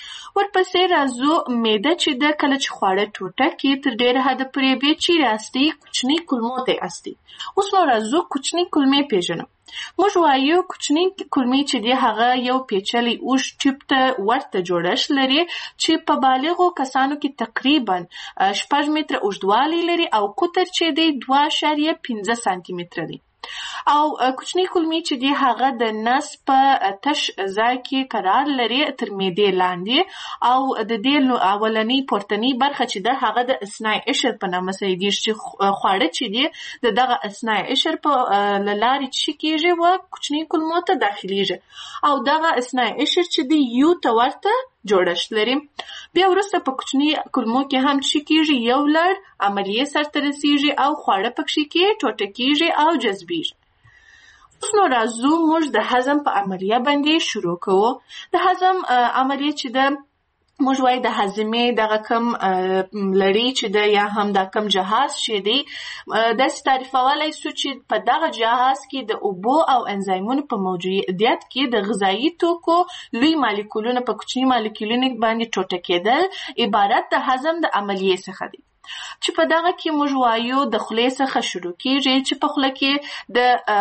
ورپسې راځو معده چې د کله چې خواړه ټوټه کې تر ډېره حده پورې بیا چیرې استي؟ کوچنۍ کولمو ته استي. اوس نو راځو کوچنۍ کولمې پېژنو. موږ وایو کوچنۍ کولمې چې دی هغه یو پیچلی اوږد ټیوب ته ورته جوړښت لري چې په بالغو کسانو کې تقریبا شپږ متره اوږدوالی لري او قطر چې دی دوه اعشاریه پنځه سانتي متره دی. او کوچنۍ کولمې چې دی هغه د نس په تش ځای کې قرار لري تر معدې لاندې، او د دې اولنۍ پورتنۍ برخه چې ده هغه د اثنای عشر په نامه سریږي چې خواړه چې دی د دغه اثنای عشر په له لارې چې کېږي و کوچنۍ کولمو ته داخلیږي، او دغه اثنای عشر چې دی یو ته ورته جوړښت لري. بیا وروسته په کوچنۍ کولمو کې هم چې کېږي یو لړ عملیې سرته رسېږي او خواړه پکښې کې ټوټه کېږي او جذبېږي. اوس نو راځو موږ د هضم په عملیه باندې شروع کوو. د هضم عملیه چې ده موږ وایو د هاضمې دغه کم لړۍ چې ده یا هم دا کم جهاز چې دی داسې تعریفولی سو چې په دغه جهاز کې د اوبو او انزایمونو په موجودیت کې د غذایي توکو لوی مالیکولونه په کوچني مالیکولونو باندې ټوټه کېدل عبارت د هضم د عملیې څخه دی، چې په دغه کې موږ وایو د خولې څخه شروع کېږي چې په خوله کې د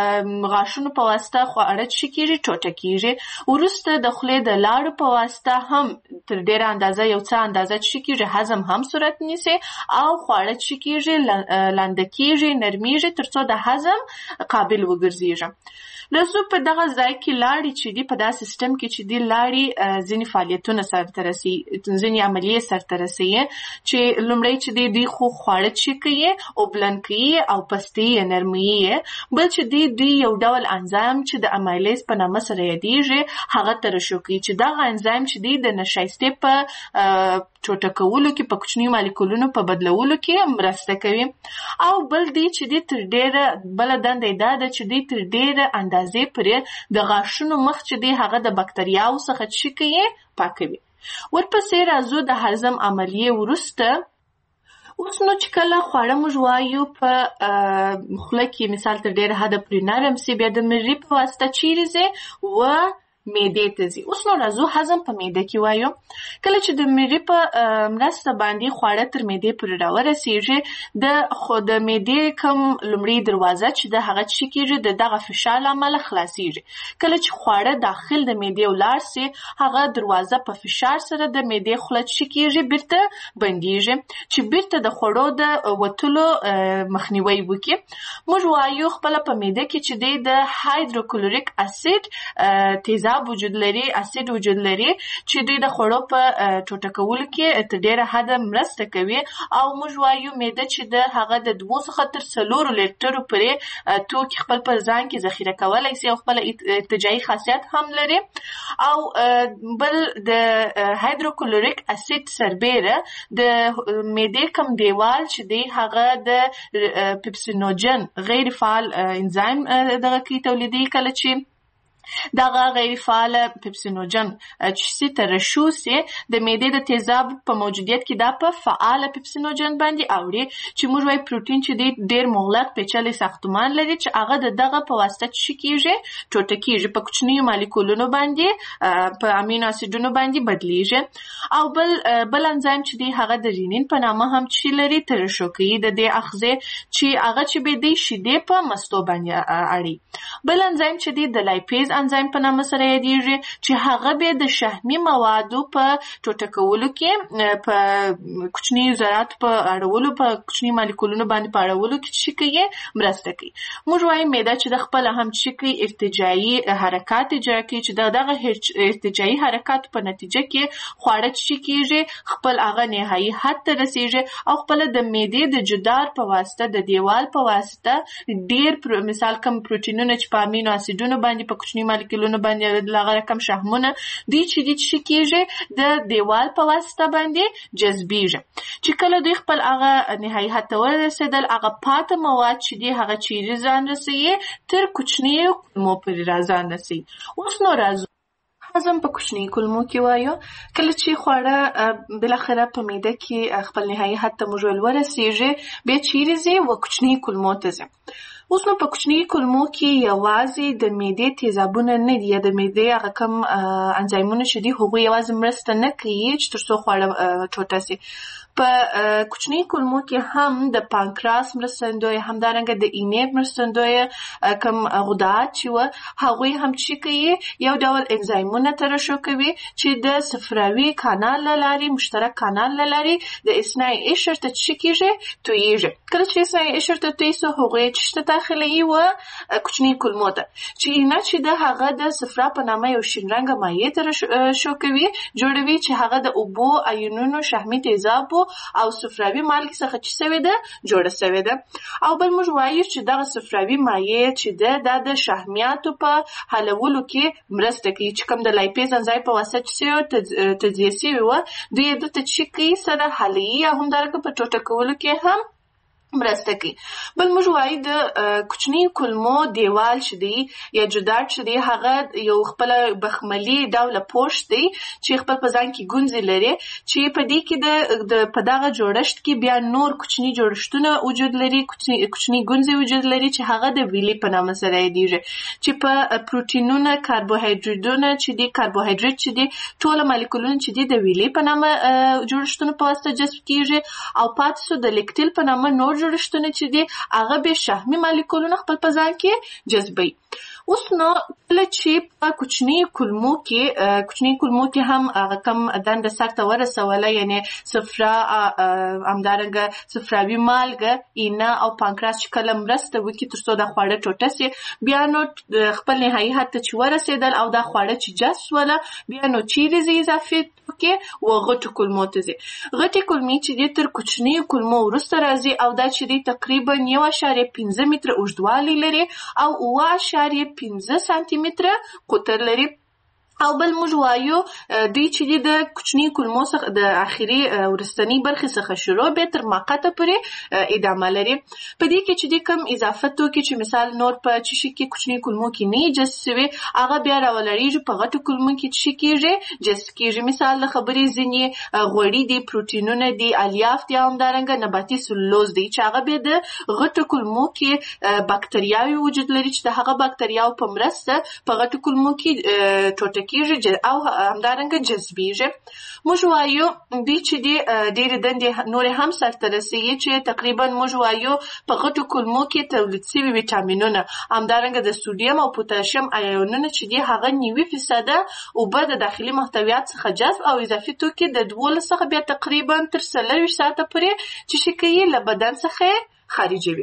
غاښونو په واسطه خواړه چې کېږي ټوټه کېږي. وروسته د خولې د لاړو په واسطه هم تر ډېره اندازه یو څه اندازه چې کېږي هضم هم صورت نیسي او خواړه چې کېږي لانده کېږي، نرمیږي تر څو د هضم قابل وګرځېږي. راځو په دغه ځای کې لاړې چې دي په دا سیستم کې چې دي لاړې ځینې فعالیتونه سرته رسوي، ځینې عملیې سرته رسوي چې لومړی چې دی دوی خو خواړه چې کوي اوبلن کوي او پستې یې نرموي، بل چې دی دوی یو ډول انزایم چې د امایلیز په نامه سره یادېږي هغه ترشح کوي چې دغه انزایم چې دی د نشایستې په ټوټه کولو کې په کوچنیو مالیکولونو په بدلولو کې مرسته کوي. او بل دی چې دی تر ډېره بله دنده یې دا ده چې دی تر ډېره اندازې پورې د غاښونو مخ چې دی هغه د بکتریاوو څخه چې کوي پاکوي. ورپسې راځو د هضم عملیې وروسته. اوس نو چې کله خواړه موږ وایو په خوله کې مثال تر ډېره حده پورې نرم سي، بیا د مرۍ په واسطه چیرې ځي و معدې ته ځي. اوس نو راځو هضم په معده کې وایو. کله چې د معدې په مرسته باندې خواړه تر معدې پورې راورسیږي د خو د معدې کوم لومړی دروازه چې د هغه څه کېږي د دغه فشار له امله خلاصیږي. کله چې خواړه داخل د معدې ولاړ سي هغه دروازه په فشار سره د معدې خوله څه کېږي بیرته بندیږي چې بیرته د خوړو د وتلو مخنیوی وکړي. موږ وایو خپل په معده کې چې د هایدروکلوریک اسید تیزاب وجود لري، اسید وجود لري چې د خوړو په ټوټه کولو کې تر ډیره حده مرسته کوي او موږ وایو معده چې د هغه د دوه څخه تر څلورو لیټرو پورې توکي خپل په ځان کې ذخیره کولی شي او خپل ارتجاعي خاصیت هم لري. او بل د هایدروکلوریک اسید سربیره د معدې کوم دیوال چې دی هغه د پیپسینوجن غیر فعال انزایم دغه کې تولیدي. کله چې دغه غیر فعال پیپسینوجن چې سي ترشو سي د معدې د تیزاب په موجودیت کې دا په فعال پیپسینوجن باندې اوړي چې موږ وايي پروتین چې دی ډیر مغلق پیچلي ساختمان لري چې هغه د دغه په واسطه چې کیږي ټوټه کیږي په کوچنیو مالیکولونو باندې په امینو اسیدونو باندې بدلیږي. او بل بل انزایم چې دی هغه د رینین په نامه هم چې لري ترشو کوي د دې اخزه چې هغه چې به دی شیدې په مستو باندې اړي. بل انزایم چې دی د لایپیز انزایم په نامه سره یادیږي چې هغه به د شحمي موادو په ټوټه کولو کې په کوچني ذرات په اړولو په کوچني مالیکولونو باندې په اړولو کې چې کوي مرسته کوي. موږ وایو معده چې د خپل هم چې کوي ارتجاعي حرکات اجرا کوي چې دغه ارتجاعي حرکات په نتیجه کې خواړه چې کیږي خپل هغه نهایي حد ته رسیږي او خپل د معدې د جدار په واسطه د دیوال په واسطه ډیر مثال کم پروتینونه چې په امینو اسیدونو باندې په کوچني مالیکولونو باندې لغه رقم شحمونه دوی چې دي چې کېږي د دیوال په واسطه باندې جذبیږي چې کله دوی خپل هغه نهایي حد ته ورسېدل هغه پاته مواد چې دي هغه چیرې ځان رسوي تر کوچنیو کولمو پورې راځان رسوي. اوس نو راځو هضم په کوچني کولمو کې وایو. کله چې خواړه بالاخره په معده کې خپل نهایي حد ته موږ ورسېږي بیا چیرې ځي و کوچني کولمو ته ځي. اوس نو په کوچني کولمو کې یوازې د معدې تیزابونه نه دي یا د معدې هغه کوم انزایمونه چې دي هغوی یوازې مرسته نه کوي چې تر څو خواړه ټوټه سي. په کوچني کولمو کې هم د پانکراس مرستندوی همدارنګه د اینې مرستندوی کوم غدات چې و هغوی هم چې کوي یو ډول انزایمونه ترشح کوي چې د صفراوي کانال له لارې مشترک کانال له لارې د اثناء عشر ته چې کېږي تویږي. کله چې اثناء عشر ته توی سو هغوی چې داخلي و کوچني کولمو ته چې نه چې د هغه د صفرا په نامه یو شین رنګه مایع ترشح کوي جوړوي چې هغه د اوبو ایونونو شحمي تیزابو او صفراوي مالګې څخه چې سوي ده جوړه سوي ده. او بل موږ وایو چې دغه صفراوي مایع چې ده د شحمیاتو په حلولو کې مرسته کوي چې کوم د لایپیز انزایم په واسطه چې تجزیه سوي و دوی دلته چې کوي سره حلوي یا همدارنګه په ټوټه کولو کې هم مرسته کوي. بل موږ وایو د کوچني کولمو دیوال چې دی یا جدار چې دی هغه یو خپل بخملي ډوله پوښ دی چې خپل په ځان کې ګونځې لري چې په دې کې د په دغه جوړښت کې بیا نور کوچني جوړښتونه وجود لري کوچني کوچني ګونځې وجود لري چې هغه د ویلي په نامه سره یادیږي چې په پروتینونه کاربوهایډریټونه چې دی کاربوهایډریټ چې دی ټول مالیکولونه چې دی د ویلي په نامه جوړښتونه په واسطه جذب کیږي او پاتې سو د لیکټیل په نامه نور جوړښتونه چې دي هغه به شحمي مالیکولونه خپل په ځان کې جذبوي. اوس نو کله چې په کوچني کولمو کې کوچني کولمو کې هم هغه کم دنده سرته ورسوله یعنی صفرا همدارنګه صفراوي مالګه اینه او پانکراس چې کله مرسته وکړي تر څو د خواړه ټوټه سي بیا نو خپل نهایي حد ته چې ورسېدل او دا خواړه چې جذبوله بیا نو چیرې ځي اضافي کې و غټو کولمو ته ځي. غټې کولمې چې دي تر کوچني کولمو وروسته راځي او دا چې دی تقریبا یو اعشاریه پنځه متره اوږدوالی لري او اوه اعشاریه پنځه سانتي متره قطر لري او بل موږ وایو دوی چې د کوچني کلمو څخه د اخري ورستنی برخې څخه شروع به تر ماقته پورې ادامه لري. په دې کې چې د کم اضافه توکي چې مثال نور په چشي کې کوچني کلمو کې نه جذبوي هغه بیا راولریږي په غټو کلمو کې چې کېږي جذب کېږي. مثال له خبرې ځینې غوړي دي، پروتینونه دي، الیاف دي، همدارنګه نباتي سلوز دي چې هغه به د غټو کلمو کې باکتریاوي وجود لري چې د هغه باکتریاو په مرسته په غټو کلمو کې ټوټه کېږي او همدارنګه جذبېږي. موږ وایو دوی چې دي ډېرې دندې نورې هم سرته رسوي چې تقریبا موږ وایو په غټو کلمو کې تولید شوي ویټامینونه همدارنګه د سودیم او پوتاشیم آیونونه چې دي هغه نوي فیصده اوبه د داخلي محتویات څخه جذب او اضافي توکي د دولس څخه بیا تقریبا تر څلوېښت ساعته پورې چې شي کوي له بدن څخه خارجوي.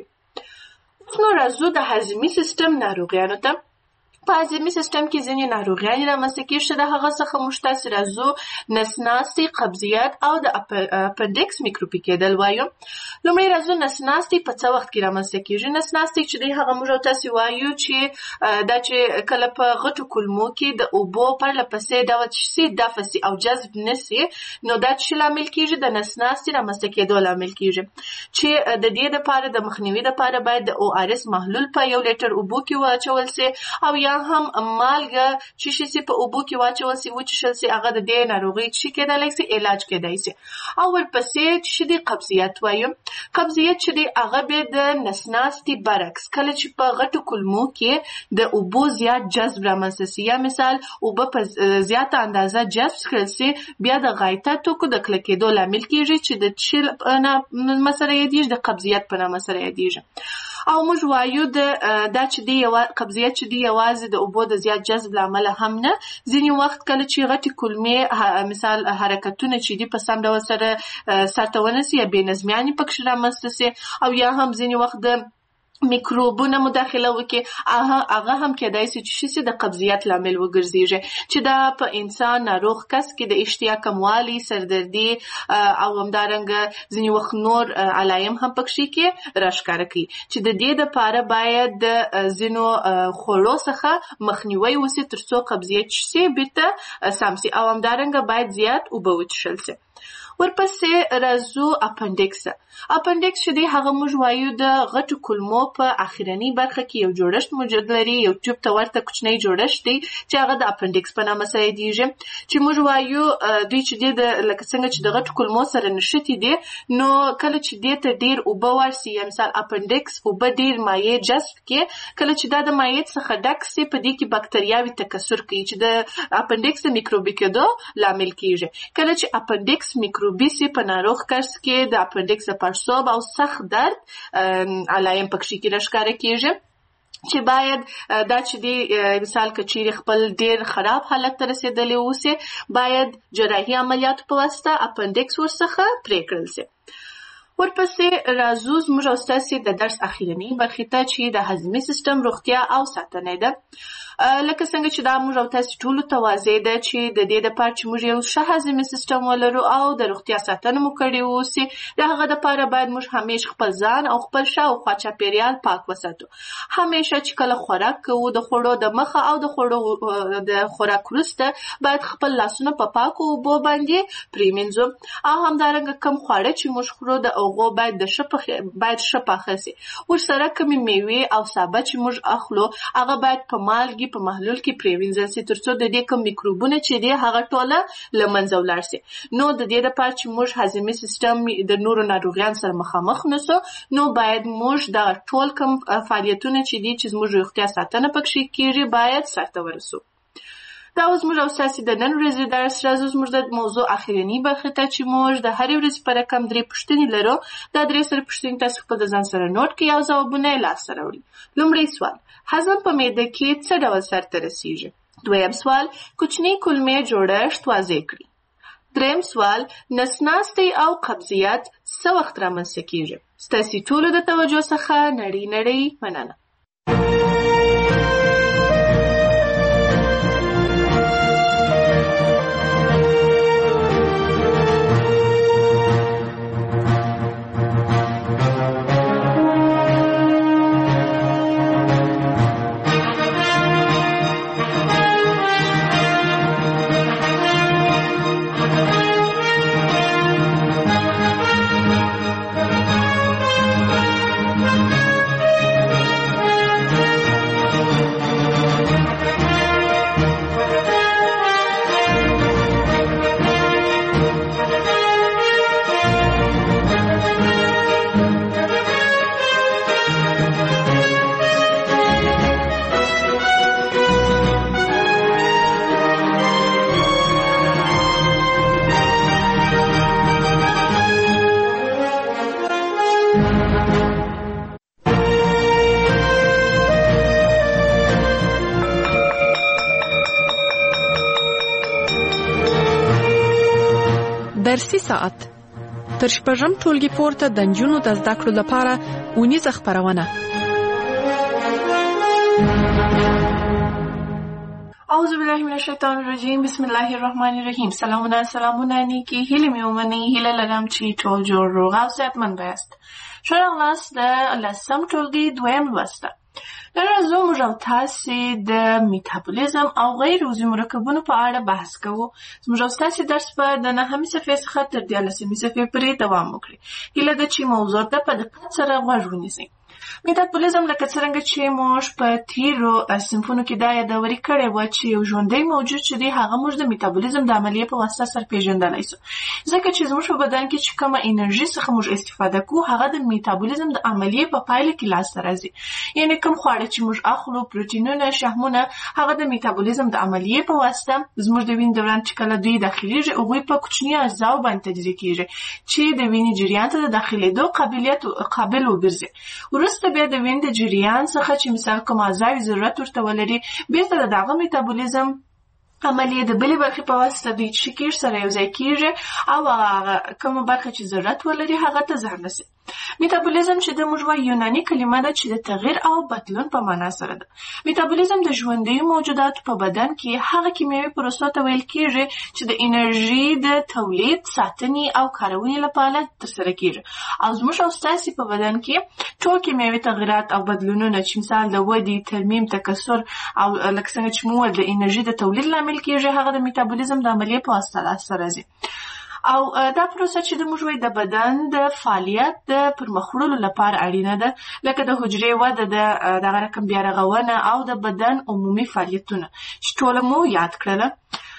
نو راځو د هضمي سیستم ناروغیانو ته. په هضمي سیستم کې ځینې ناروغیانې رامنځته کېږي چې د هغه څخه موږ تاسې راځو نسناستي، قبضیت او د اپنډکس میکروبي کېدل وایو. لومړی راځو نسناستي په څه وخت کې رامنځته کېږي. نسناستي چې دی هغه موږ تاسې وایو چې دا چې کله په غټو کلمو کې د اوبو پرله پسې ډول شي دفع سي او جذب نسي نو دا چې لامل کېږي د نسناستي رامنځته کېدو لامل کېږي چې د دې لپاره د مخنیوي لپاره باید د او ار اس محلول په یو لیټر اوبو کې واچول سي او یا هم مالګه چې شي په اوبو کې واچول سي وچشل سي هغه د دې ناروغي چې کېدای سي علاج کېدای سي. او ورپسې چې د قبضیت وایو. قبضیت چې دی هغه به د نسناستي برعکس کله چې په غټو کلمو کې د اوبو زیات جذب رامنځته سي یا مثال اوبه په زیاته اندازه جذب کړل سي بیا د غایطه توکو د کلکېدو لامل کېږي چې د چیل په مسره یادېږي د قبضیت په نامه سره یادېږي. او موږ وایو د دا چې دی قبضیت چې دی یوازې د اوبو د زیات جذب لامل هم نه، ځینې وخت کله چې غټې کلمې مثال حرکتونه چې دي په سم ډول سره سرته ونسي یا بې نظمیانې پکښې رامنځته سي او یا هم ځینې وخت د میکروبونه مداخله وکړي هغه هم کېدای سي چې شي د قبضیت لامل وګرځيږي چې دا په انسان ناروغ کس کې د اشتها کموالی، سردردي او همدارنګه ځینې وخت نور علایم هم پکښې کې راښکاره کوي چې د دې لپاره باید د ځینو خوړو څخه مخنیوي وسي ترڅو قبضیت شي بیرته سم سي او همدارنګه باید زیات اوبه وڅښل سي. ورپسې راځو اپنډکس. اپنډکس چې دی هغه موږ وایو د غټو کلمو په اخرنی برخه کې یو جوړښت موجود لري، یو ټیوب ته ورته کوچنی جوړښت دی چې هغه د اپنډکس په نامه سره یادېږي چې موږ وایو دوی چې دی د لکه څنګه چې د غټو کلمو سره نښتي دي نو کله چې دې ته ډېر اوبه ورسي یا مثال اپنډکس اوبه ډېر مایع جذب کړي کله چې دا د مایع څخه ډک سي په دې کې باکتریاوې تکثر کوي چې د اپنډکس میکروبي کېدو لامل کېږي. کله چې اپنډکس میکروبي بیسی په ناروغ کس کې د اپنډکس پړسوب او سخت درد علایم پکښې کې راښکاره کېږي چې باید دا چې دی مثال که چیرې خپل ډېر خراب حالت ته رسېدلی اوسي باید جراحي عملیاتو په واسطه اپنډکس ورڅخه پرې کړل سي. ورپسې راځو زموږ او ستاسې د درس اخرنۍ برخې ته چې د هضمي سیستم روغتیا او ساتنه ده. لکه څنګه چې دا موږ او تاسې ټولو ته واضح ده چې د دې دپاره چې موږ یو ښه هضمي سیستم ولرو او د روغتیا ساتنه مو کړې اوسي د هغه دپاره باید موږ همیشه خپل ځان او خپل شاوخوا چاپېریال پاک وساتو. همیشه چې کله خوراک کوو د خوړو د مخه او د خوړو د خوراک وروسته باید خپل لاسونه په پاکو اوبو باندې پرېمینځو او همدارنګه کم خواړه چې موږ خورو د هغو باید د ښه باید ښه پاخه سي. ورسره کومې میوې او سابه چې موږ اخلو هغه باید په مالګې په محلول کې پرېوینځل سي ترڅو د دې کوم میکروبونه چې دي هغه ټوله له منځه ولاړ سي. نو د دې لپاره چې موږ هضمي سیستم د نورو ناروغیانو سره مخامخ نسو نو باید موږ دا ټول کوم فعالیتونه چې دي چې زموږ روغتیا ساتنه پکښې کېږي باید سرته ورسو. دا اوس موږ او ستاسې د نن ورځې درس راځو زموږ د موضوع اخرنۍ برخې ته چې موږ د هرې ورځې په رقم درې پوښتنې لرو. دا درې سره پوښتنې تاسو خپل د ځان سره نوټ کړئ او ځوابونه یې لاسته راوړئ. لومړی سوال هضم په معده کې څه ډول سرته رسیږي؟ دویم سوال کوچنۍ کلمې جوړښت واضح کړئ. دریم سوال نسناستي او قبضیت څه وخت رامنځته کېږي؟ ستاسې ټولو د توجه څخه نړۍ نړۍ مننه. درسي ساعت تر شپږم ټولګي پورته د نجونو د زده کړو لپاره اونیزه خپرونه. اعوذ بالله من الشیطان الرجیم. بسم الله الرحمن الرحیم. سلامونه سلامونه نیکی هیله مې ومنئ. هیله لرم چې ټول جوړ روغ او صحتمند بایاست. ښه راغلاست د لسم ټولګي دویم لوست ته. نن ورځ موږ او تاسې د میتابولیزم او غیر عضوي مرکبونو په اړه بحث کوو. زموږ او ستاسې درس به د نهمې صفحې څخه تر دیارلسمې صفحې پورې دوام وکړي. هیله ده چې موضوع ته په دقت سره غوږ ونیسئ. میتابولیزم لکه څرنګه چې موږ په تیرو صنفونو کې دا یادوري کړې وه چې یو ژوندی موجود چې دی هغه موږ د میتابولیزم د عملیې په واسطه سره پېژندلی سو، ځکه چې زموږ په بدن کې چې کومه انرژي څخه موږ استفاده کوو هغه د میتابولیزم د عملیې په پایله کې لاسته راځي. یعنې کوم خواړه چې موږ اخلو، پروټینونه، شحمونه، هغه د میتابولیزم د عملیې په واسطه زموږ د وینې دوران چې کله دوی داخلیږي هغوی په کوچني اجزاو باندې تجزیه کېږي چې د وینې جریان ته د داخلېدو قابلیت قابل وګرځي. وروسته بیا د وینې د جریان څخه چې مثال کوم اعضاوي ضرورت ورته ولري بیرته د دغه میتابولیزم عملیې د بلې برخې په واسطه دوی چې کېږي سره یوځای کېږي او هغه کومه برخه چې ضرورت ولري هغه ته ځان رسي. میتابولیزم چې د موږ وایو یوناني کلمه ده چې د تغییر او بدلون په معنا سره ده. میتابولیزم د ژوندیو موجوداتو په بدن کې هغه کیمیاوي پروسو ته ویل کېږي چې د انرژي د تولید، ساتنې او کارونې لپاره ترسره کېږي. او زموږ او ستاسې په بدن کې ټول کیمیاوي تغییرات او بدلونونه چې مثال د ودې، ترمیم، تکثر او لکه څنګه چې مو د انرژي د تولید لامل کېږي هغه د میتابولیزم د عملیې په واسطه لاسته راځي. او دا پروسه چې د موږ وایو د بدن د فعالیت د پرمخ وړلو لپاره اړینه ده، لکه د حجرې وده، د دغه رقم بیا رغونه او د بدن عمومي فعالیتونه چې ټوله مو یاد کړله.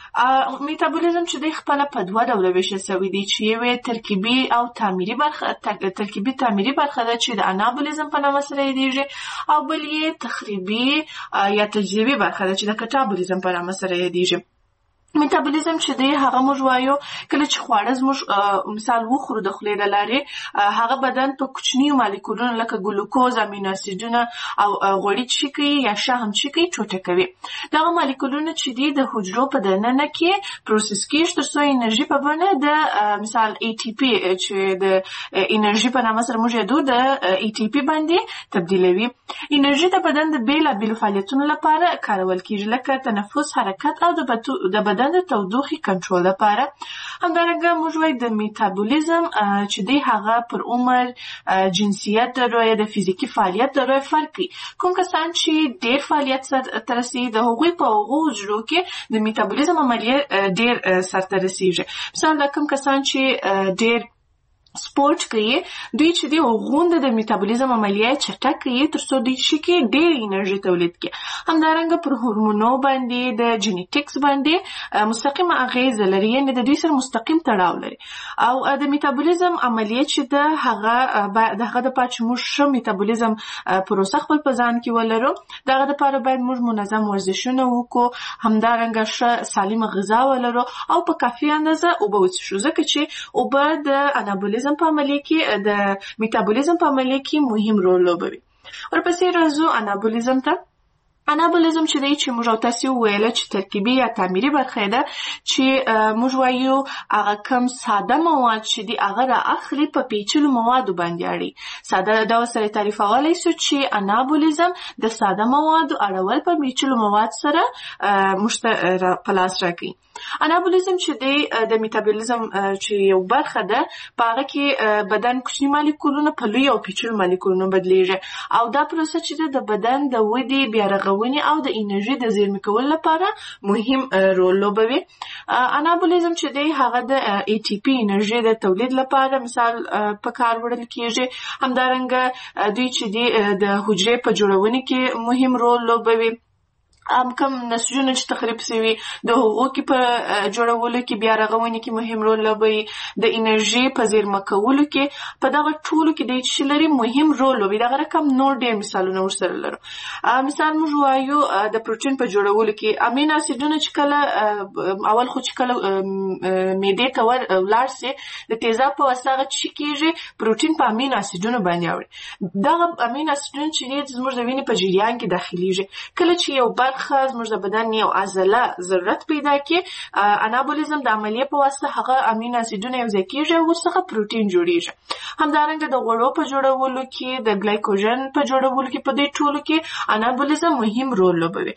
میتابولیزم چې دی خپله په دوه ډوله ویشل سوی دی چې یو یې ترکیبي او تعمیري برخه ترکیبي تعمیري برخه ده چې د انابولیزم په نامه سره یادیږي، او بل یې تخریبي یا تجزیوي برخه ده چې د کټابولیزم په نامه سره یادیږي. میتابولیزم چې دی هغه موږ وایو کله چې خواړه زموږ مثال وخورو د خولې له لارې هغه بدن په کوچنیو مالیکولونو لکه ګلوکوز، امینو اسیدونه او غوړي چې کوي یا شحم چې کوي ټوټه کوي. دغه مالیکولونه چې دی د حجرو په دننه کې پروسس کېږي تر څو انرژي په بڼه د مثال ای ټي پي چې د انرژي په نامه سره موږ یادو د ای ټي پي باندې تبدیلوي. انرژي د بدن د بېلابېلو فعالیتونو لپاره کارول کېږي لکه تنفس، حرکت او د بدن د تودوخې کنټرول لپاره. همدارنګه موږ وایو د میتابولیزم چې دی هغه پر عمر، جنسیت، رویه، د فزیکي فعالیت د رویه فرق کوي. کوم کسان چې ډېر فعالیت سرته رسېږي د هغوی په هغو حجرو کې د میتابولیزم عملیه ډېر سرته رسېږي. مثال دا کوم کسان چې ډېر سپورت کوي دوی چې دی غونډه د میتابولیزم عملیه چټک کوي تر څو دوی چې کې ډېر انرژي تولید کړي. همدارنګه پر هورمونو باندې د جینیټکس باندې مستقیمه اغیزه لري، یعنې د دوی سره مستقیم تړاو لري. او د میتابولیزم عملیه چې ده هغه د هغه دپاره چې موږ ښه میتابولیزم پروسه خپل په ځان کې ولرو دغه دپاره باید موږ منظم ورزشونه وکړو، همدارنګه ښه سالمه غذا ولرو او په کافي اندازه اوبه وڅښو، ځکه چې اوبه د انابولیزم په عملیه کې د میتابولیزم په عملیه کې مهم رول لوبوي. ورپسې راځو انابولیزم ته. انابولیزم چې دی چې موږ او تاسې وویله چې ترکیبي یا تعمیري برخه ده چې موږ وایو هغه کم ساده مواد چې دی هغه را اخلي په پیچلو موادو باندې اړوي. ساده ډول سره تعریفولی سو چې انابولیزم د ساده موادو اړول په پیچلو مواد سره موږ ته په لاس راکوي. انابولیزم چې دی د میتابولیزم چې یو برخه ده په هغه کې بدن کوچني مالیکولونه په لوی او پیچلو مالیکولونو بدلیږي او دا پروسه چې د بدن د ودې، بیا رغونې او د انرژي د زیرمې کولو لپاره مهم رول لوبوي. انابولیزم چې دی هغه د ای ټي پي انرژي د تولید لپاره مثال په کار وړل کېږي. همدارنګه دوی چې دی د حجرې په جوړونې کې مهم رول لوبوي ام کم نسجونه چې تخریب شوي د هغو کې په جوړولو کې بیا رغونې کې مهم رول لوبوي، د انرژي په زیرمه کولو کې په دغه ټولو کې د چې لري مهم رول لوبي. دغه رقم نور ډېر مثالونه ورسره لرو. مثال موږ وایو د پروتین په جوړولو کې امین اسیدونه چې کله اول خو چې کله معدې ته ولاړ سي د تیزاب په واسطه چې کېږي پروتین په امین اسیدونو باندې اوړي. دغه امین اسیدونه چې زموږ د وینې په جریان کې داخليږي. کله چې یو برخه زموږ د بدن یو عضله ضرورت پیدا کړي انابولیزم د عملیې په واسطه هغه امین اسیدونه یو ځای کېږي او ورڅخه پروتین جوړیږي. همدارنګه د غوړو په جوړولو کې د ګلایکوجن په جوړولو کې په دې ټولو کې انابولیزم مهم رول لوبوي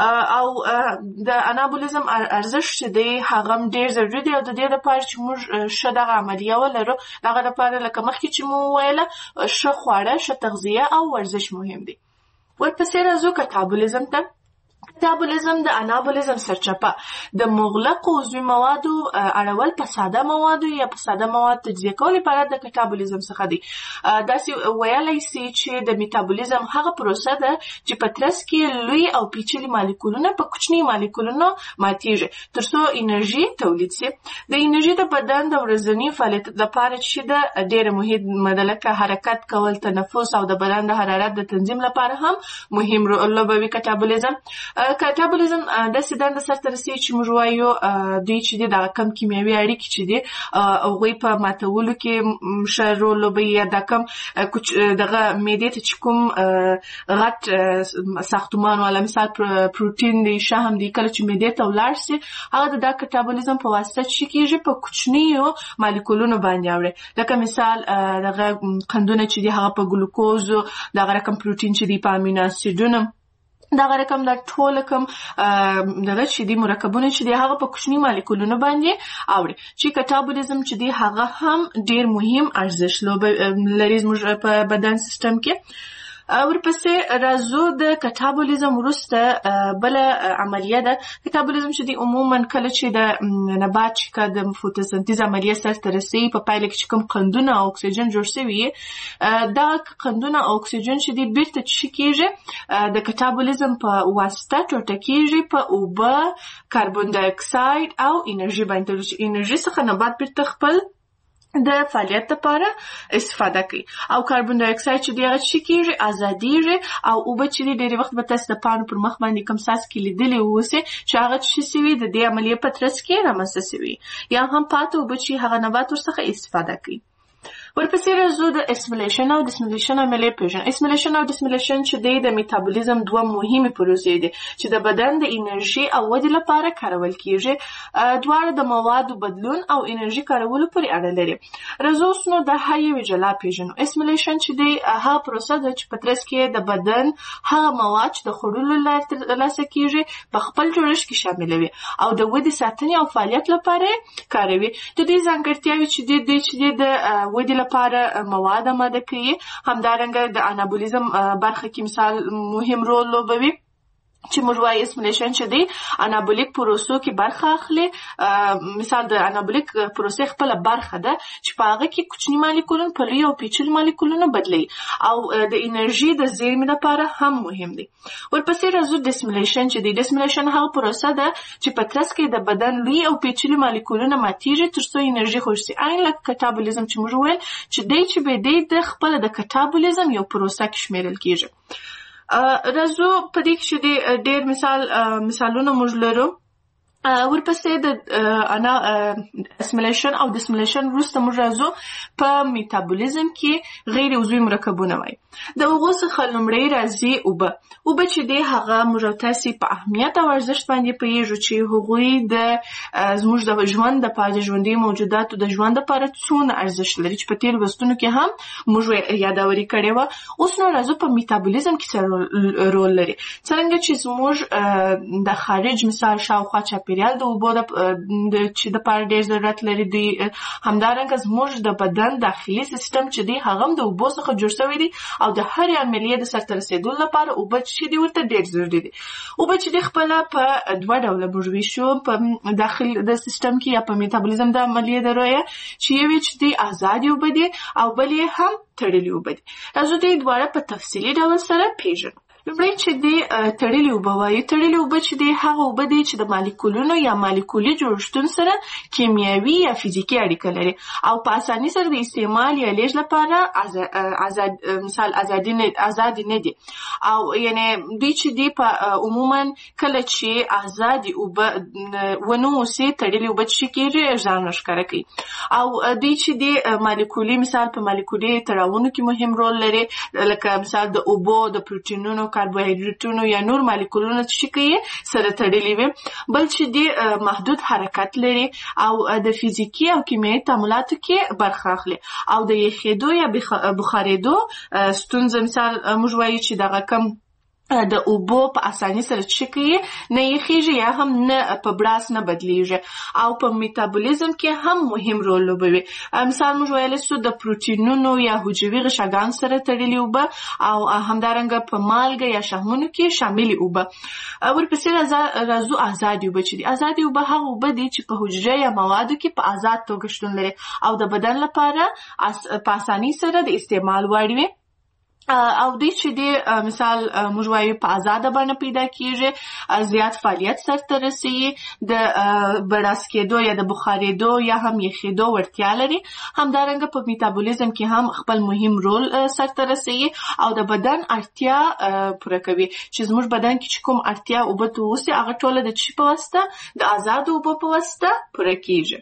او د انابولیزم ارزښت چې دی هغه ډېر ضروري دی او د دې لپاره چې موږ ښه دغه عملیه ولرو دغه لپاره لکه مخکې چې مو وویله ښه خواړه ښه تغذیه او ورزش مهم دی. ورپسې راځو کټابولیزم ته. کټابولیزم د انابولیزم سرچپه د مغلقو عضوي موادو اړول په ساده موادو یا په ساده مواد تجزیه کول عبارت د کټابولیزم څخه دی. داسې ویلی سي چې د میټابولیزم هغه پروسه ده چې په ترڅ کې لوی او پیچلي مالیکولونه په کوچني مالیکولونو ماتیږي تر څو انرژي تولید سي. د انرژي د بدن د ورځني فعالیت لپاره چې د ډېره مهمه ده لکه حرکت کول، تنفس او د بدن د حرارت د تنظیم لپاره هم مهم رول لوبوي کټابولیزم. کټابولیزم داسې دنده سرته رسوي چې موږ وایو دوی چې دي دغه کم کیمیاوي اړیکې چې دي هغوی په ماتولو کې ښه رول لوبوي یا دا کم دغه معدې ته چې کوم غټ ساختمان والا مثال پروتین دی ښه هم دی کله چې معدې ته ولاړ سي هغه د دا کټابولیزم په واسطه چې کېږي په کوچنیو مالیکولونو باندې اوړي. لکه مثال دغه قندونه چې دي هغه په ګلوکوز دغه رقم پروتین چې دي په امینو اسیدونو دغه رقم د ټول کم دغه چې دي مرکبونه چې دي هغه په کوچني مالیکولونو باندې اوړي چې کټابولیزم چې دي هغه هم ډیر مهم ارزښت لري زموږ په بدن سیستم کې. ورپسې راځو د کټابولیزم وروسته بل عملیه ده. کټابولیزم چې دی عموما کله چې د نبات چې د فوتوسنتیز عملیه سرته رسي په پایله کې چې کوم قندونه او اکسیجن جوړ شوي دا قندونه او اکسیجن چې دی بیرته چې کېږي د کټابولیزم په واسطه ټوټه کېږي په اوبه، کاربن دای اکساید او انرژي باندې چې انرژي څخه نبات بیرته خپل د فعالیت لپاره استفاده کوي او کاربن دای اکساید چې دی هغه چې کېږي ازادیږي او اوبه چې دی ډېری وخت به تاسو د پاڼو پر مخ باندې کوم څاڅکي لیدلي اوسئ چې هغه څه شوي د دې عملیې په ترڅ کې رامنځته شوي یا هم پاتې اوبه چې هغه نبات ورڅخه استفاده کوي. ورپسې راځو د اسمیلیشن او ډسمیلیشن عملیې پېژنو. اسمیلیشن او ډسمیلیشن چې دی د میټابولیزم دوه مهمې پروسې دي چې د بدن د انرژي او ودې لپاره کارول کېږي. دواړه د موادو بدلون او انرژي کارولو پورې اړه لري. راځو اوس نو د هر یوې جلا پېژنو. اسمیلیشن چې دی هغه پروسه ده چې په ترڅ کې د بدن هغه مواد چې د خوړلو لپاره ترلاسه کېږي په خپل جوړښت کې شاملوي او د ودې ساتنې او فعالیت لپاره کاروي. د دې ځانګړتیاوې چې دی د چې د ودې لپاره مواد آماده کوي. همدارنګه د انابولیزم برخه کې مثال مهم رول لوبوي چې موږ وایو اسمیلیشن چې دی انابولیک پروسو کې برخه اخلي. مثال د انابولیک پروسې خپل برخه ده چې په هغه کې کوچني مالیکولونه په لوی او پیچلي مالیکولونه بدلوي او د انرژي د زیرمې لپاره هم مهم دی. ورپسې راځو ډسمیلیشن چې دی. ډسمیلیشن هغه پروسه ده چې په ترڅ کې د بدن لوی او پیچلي مالیکولونه ماتیږي تر څو انرژي خرج شي. عین لکه کټابولیزم چې موږ ویل چې دی چې به دی د خپل د کټابولیزم یو پروسه کې شمیرل کېږي. راځو په دې کې چې ډېر مثال مثالونه موږ لرو. ورپسې د انا اسمیلیشن او ډسمیلیشن وروسته موږ راځو په میټابولیزم کې غیر عضوي مرکبونه وایي. د هغو څخه لومړی راځي اوبه. اوبه چې دی هغه موږ تاسې په اهمیت او ارزښت باندې پوهېږو چې هغوی د زموږ د ژوند دپاره د ژوندي موجوداتو د ژوند دپاره څومره ارزښت لري چې په تېرو لوستونو کې هم موږ یادوري کړې وه. اوس نو راځو په میټابولیزم کې څه رول لري. څرنګه چې زموږ د خارج مثال شاوخوا چاپېریال د اوبو چې دپاره ډېر ضرورت لري دی. همدارنګه زموږ د بدن داخلي سیستم چې دی هغه هم د اوبو څخه جوړ شوی دی او د هرې عملیې د سرته رسېدو لپاره اوبه چې دي ورته ډېر ضروري دي. اوبه چې دي خپله په دوه ډوله موږ ویشو په داخل د سیستم کې یا په میټابولیزم د عملیې د رویه چې یوې چې دي ازادې اوبه دي او بل یې هم تړلې اوبه دي. راځو دې دواړه په تفصیلي ډول سره پېژنو. لومړی چې دی تړلې اوبه وایي. تړلې اوبه چې دی هغه اوبه دی چې د مالیکولونو یا مالیکولي جوړښتونو سره کیمیاوي یا فزیکي اړیکه لري او په اساني سره د استعمال یا لیږد لپاره آزاد مثال ازادي نه آزاد نه دي. او یعنی دوی چې دی په عموما کله چې آزادي اوبه ونه اوسي تړلې اوبه چې کېږي ځان ښکاره کوي. او دوی چې دی مالیکولي مثال په مالیکولي تړاوونو کې مهم رول لري، لکه مثال د اوبو د پروتینونو کاربوهایډریټونو یا نور مالیکولونو چې کوي سره تړلي وي. بل چې دی محدود حرکت لري او د فزیکي او کیمیاوي تعاملاتو کې برخه اخلي او د یخېدو یا بخارېدو ستونزه مثال موږ وایو چې دغه کم د اوبو په اساني سره چې کوي نه یخېږي یا هم نه په براس نه بدلیږي او په میتابولیزم کې هم مهم رول لوبوي. مثال موږ ویلی سو د پروتینونو یا حجروي غشاګانو سره تړلي اوبه او همدارنګه په مالګه یا شحمونو کې شاملې اوبه. ورپسې راځو ازادې اوبه چې دي. ازادې اوبه هغه اوبه دي چې په حجره یا موادو کې په ازاد توګه شتون لري او د بدن لپاره په اساني سره د استعمال وړ وي. او دوی چې دی مثال موږ وایو په آزاده بڼه پیدا کیږي، زیات فعالیت سرته رسوي، د بړاس کېدو یا د بخارېدو یا هم یخېدو وړتیا لري. همدارنګه په میتابولیزم کې هم خپل مهم رول سرته رسوي او د بدن اړتیا پوره کوي چې زموږ بدن کې چې کوم اړتیا اوبه ته اوسي هغه ټوله د چی په واسطه د آزادو اوبو په واسطه پوره کیږي.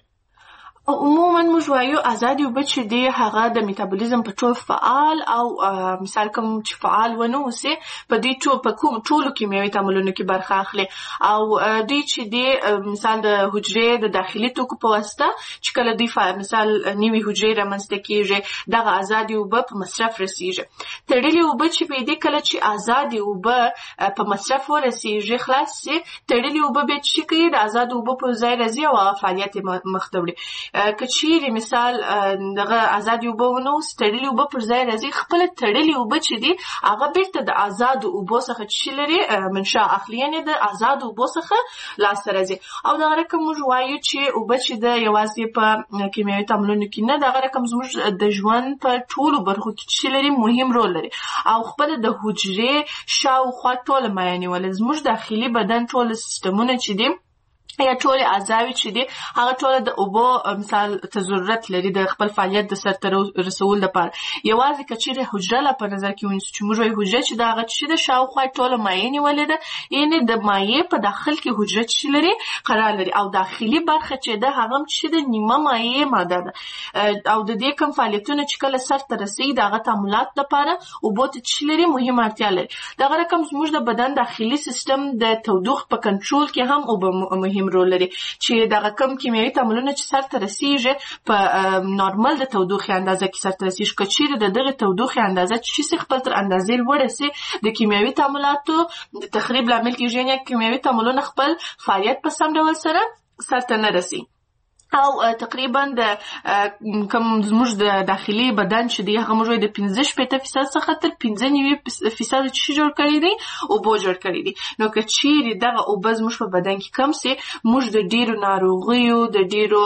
عموما موږ وایو ازادي اوبه چې دی هغه د میتابولیزم په ټول فعال او مثال کوم چې فعال ونه اوسي په دې ټول په کوم ټولو کیمیاوي تعاملونو کې برخه اخلي او دوی چې دی مثال د حجرې د داخلي توکو په واسطه چې کله دوی مثال نوي حجرې رامنځته کیږي دغه ازادي اوبه په مصرف رسیږي. تړلې اوبه چې په دې کله چې ازادي اوبه په مصرف ورسیږي خلاص سي تړلې اوبه به چې کوي د آزاد اوبه په ځای راځي او فعالیت مخ ته وړي. کچېرې مثال دغه ازادې اوبه ونه اوس تړلې اوبه پر ځای راځي خپله تړلې اوبه چې دي هغه بیرته د آزادو اوبو څخه چې لري منشا اخلي یعنې د آزادو اوبو څخه لاسته راځي. او دغه رقم موږ وایو چې اوبه چې ده یوازې په کیمیاوي تعاملونو کې نه دغه رقم زموږ د ژوند په ټولو برخو کې چې لري مهم رول لري او خپله د حجرې شاوخوا ټوله مایع نیولې زموږ داخلي بدن ټول سیستمونه چې دي یا ټول اعضاوي چې دي هغه ټول د اوبو مثال ته ضرورت لري د خپل فعالیت د سرته رسول لپاره. یوازې کچېرې حجره لا په نظر کې ونیسو چې موږ وایو حجره چې د هغه چې د شاوخوا ټوله مایع نیولې ده یعنې د مایع په داخل کې حجره چې لري قرار لري او داخلي برخه چې ده هغه چې د نیمه مایع ماده ده او د دې کوم فعالیتونه چې کله سرته رسي د هغه تعاملات لپاره اوبو ته چې لري مهم اړتیا لري. دغه رقم زموږ د بدن داخلي سیستم د تودوخې په کنټرول کې هم اوبه مهم رول لري چې دغه کم کیمیاوي تعاملونه چې سرته رسیږي په نورمال د تودوخې اندازه کې سرته رسیږي. که چیرې د دغه تودوخې اندازه چې سي خپل تر اندازې لوړه سي د کیمیاوي تعاملاتو د تخریب لامل کېږي یعنې کیمیاوي تعاملونه خپل فعالیت په سم ډول سره سرته نه رسي او تقریبا د کوم زموږ د داخلي بدن چې دی هغه موږ د پنځه شپېته فیصد څخه تر پنځه نوي فیصد چې جوړ کړی دی اوبو جوړ کړی دی. نو که چیرې دغه اوبه زموږ په بدن کې کم سي موږ د ډیرو ناروغیو د ډیرو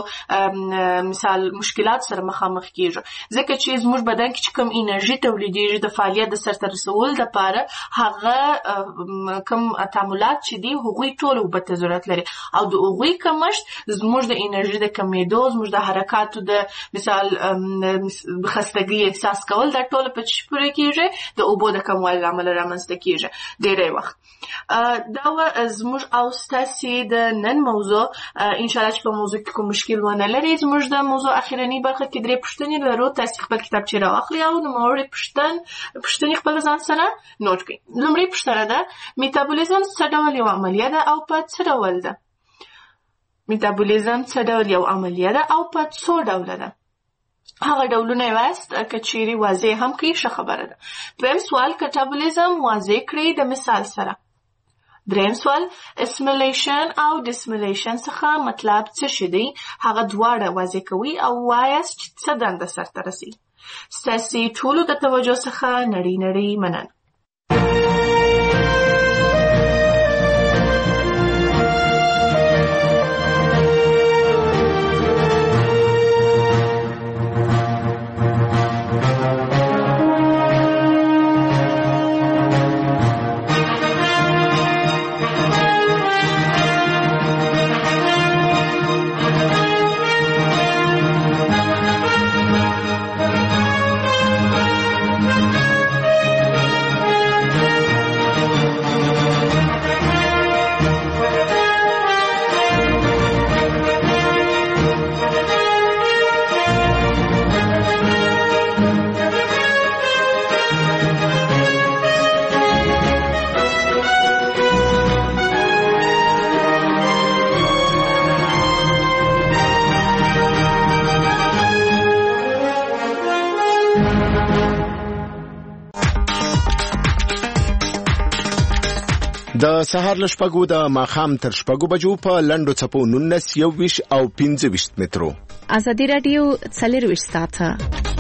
مثال مشکلات سره مخامخ کیږو ځکه چې زموږ بدن کې چې کوم انرژي تولیدېږي د فعالیت د سرته رسول لپاره هغه کوم تعاملات چې دي هغوی ټول اوبه ته ضرورت لري او د هغوی کمښت زموږ د انرژي د کمیدو زموږ د حرکاتو د مثال خستګي احساس کول دا ټول په چی پوره کیږي د اوبو د کموالي له امله رامنځته کیږي ډیری وخت. دا و زموږ او ستاسې د نن موضوع. انشاءالله چې په موضوع کې کوم مشکل ونه لري زموږ د موضوع اخرنۍ برخه کې درې پوښتنې لرو. تاسې خپل کتابچې راواخلئ او نوموړې پوښتنې خپل ځان سره نوټ کړئ. لومړۍ پوښتنه ده میتابولیزم څه ډول یو عملیه ده او په څه ډول ده؟ میتابولیزم څه ډول یو عملیه ده او په څو ډوله ده؟ هغه ډولونه یې وایاست که چیرې واضح هم کړئ ښه خبره ده. دویم سوال کټابولیزم واضح کړئ د مثال سره. دریم سوال اسمیلیشن او ډسمیلیشن څخه مطلب څه شی دی؟ هغه دواړه واضح کوئ او وایاست چې څه دنده سرته رسي. ستاسې ټولو د توجه څخه نړۍ نړۍ مننه. د سهار له شپږو د ماښام تر شپږو بجو په لنډو څپو نولس، یو ویشت او پنځه ویشت مترو. ازادي راډیو څلور ویشت ساعته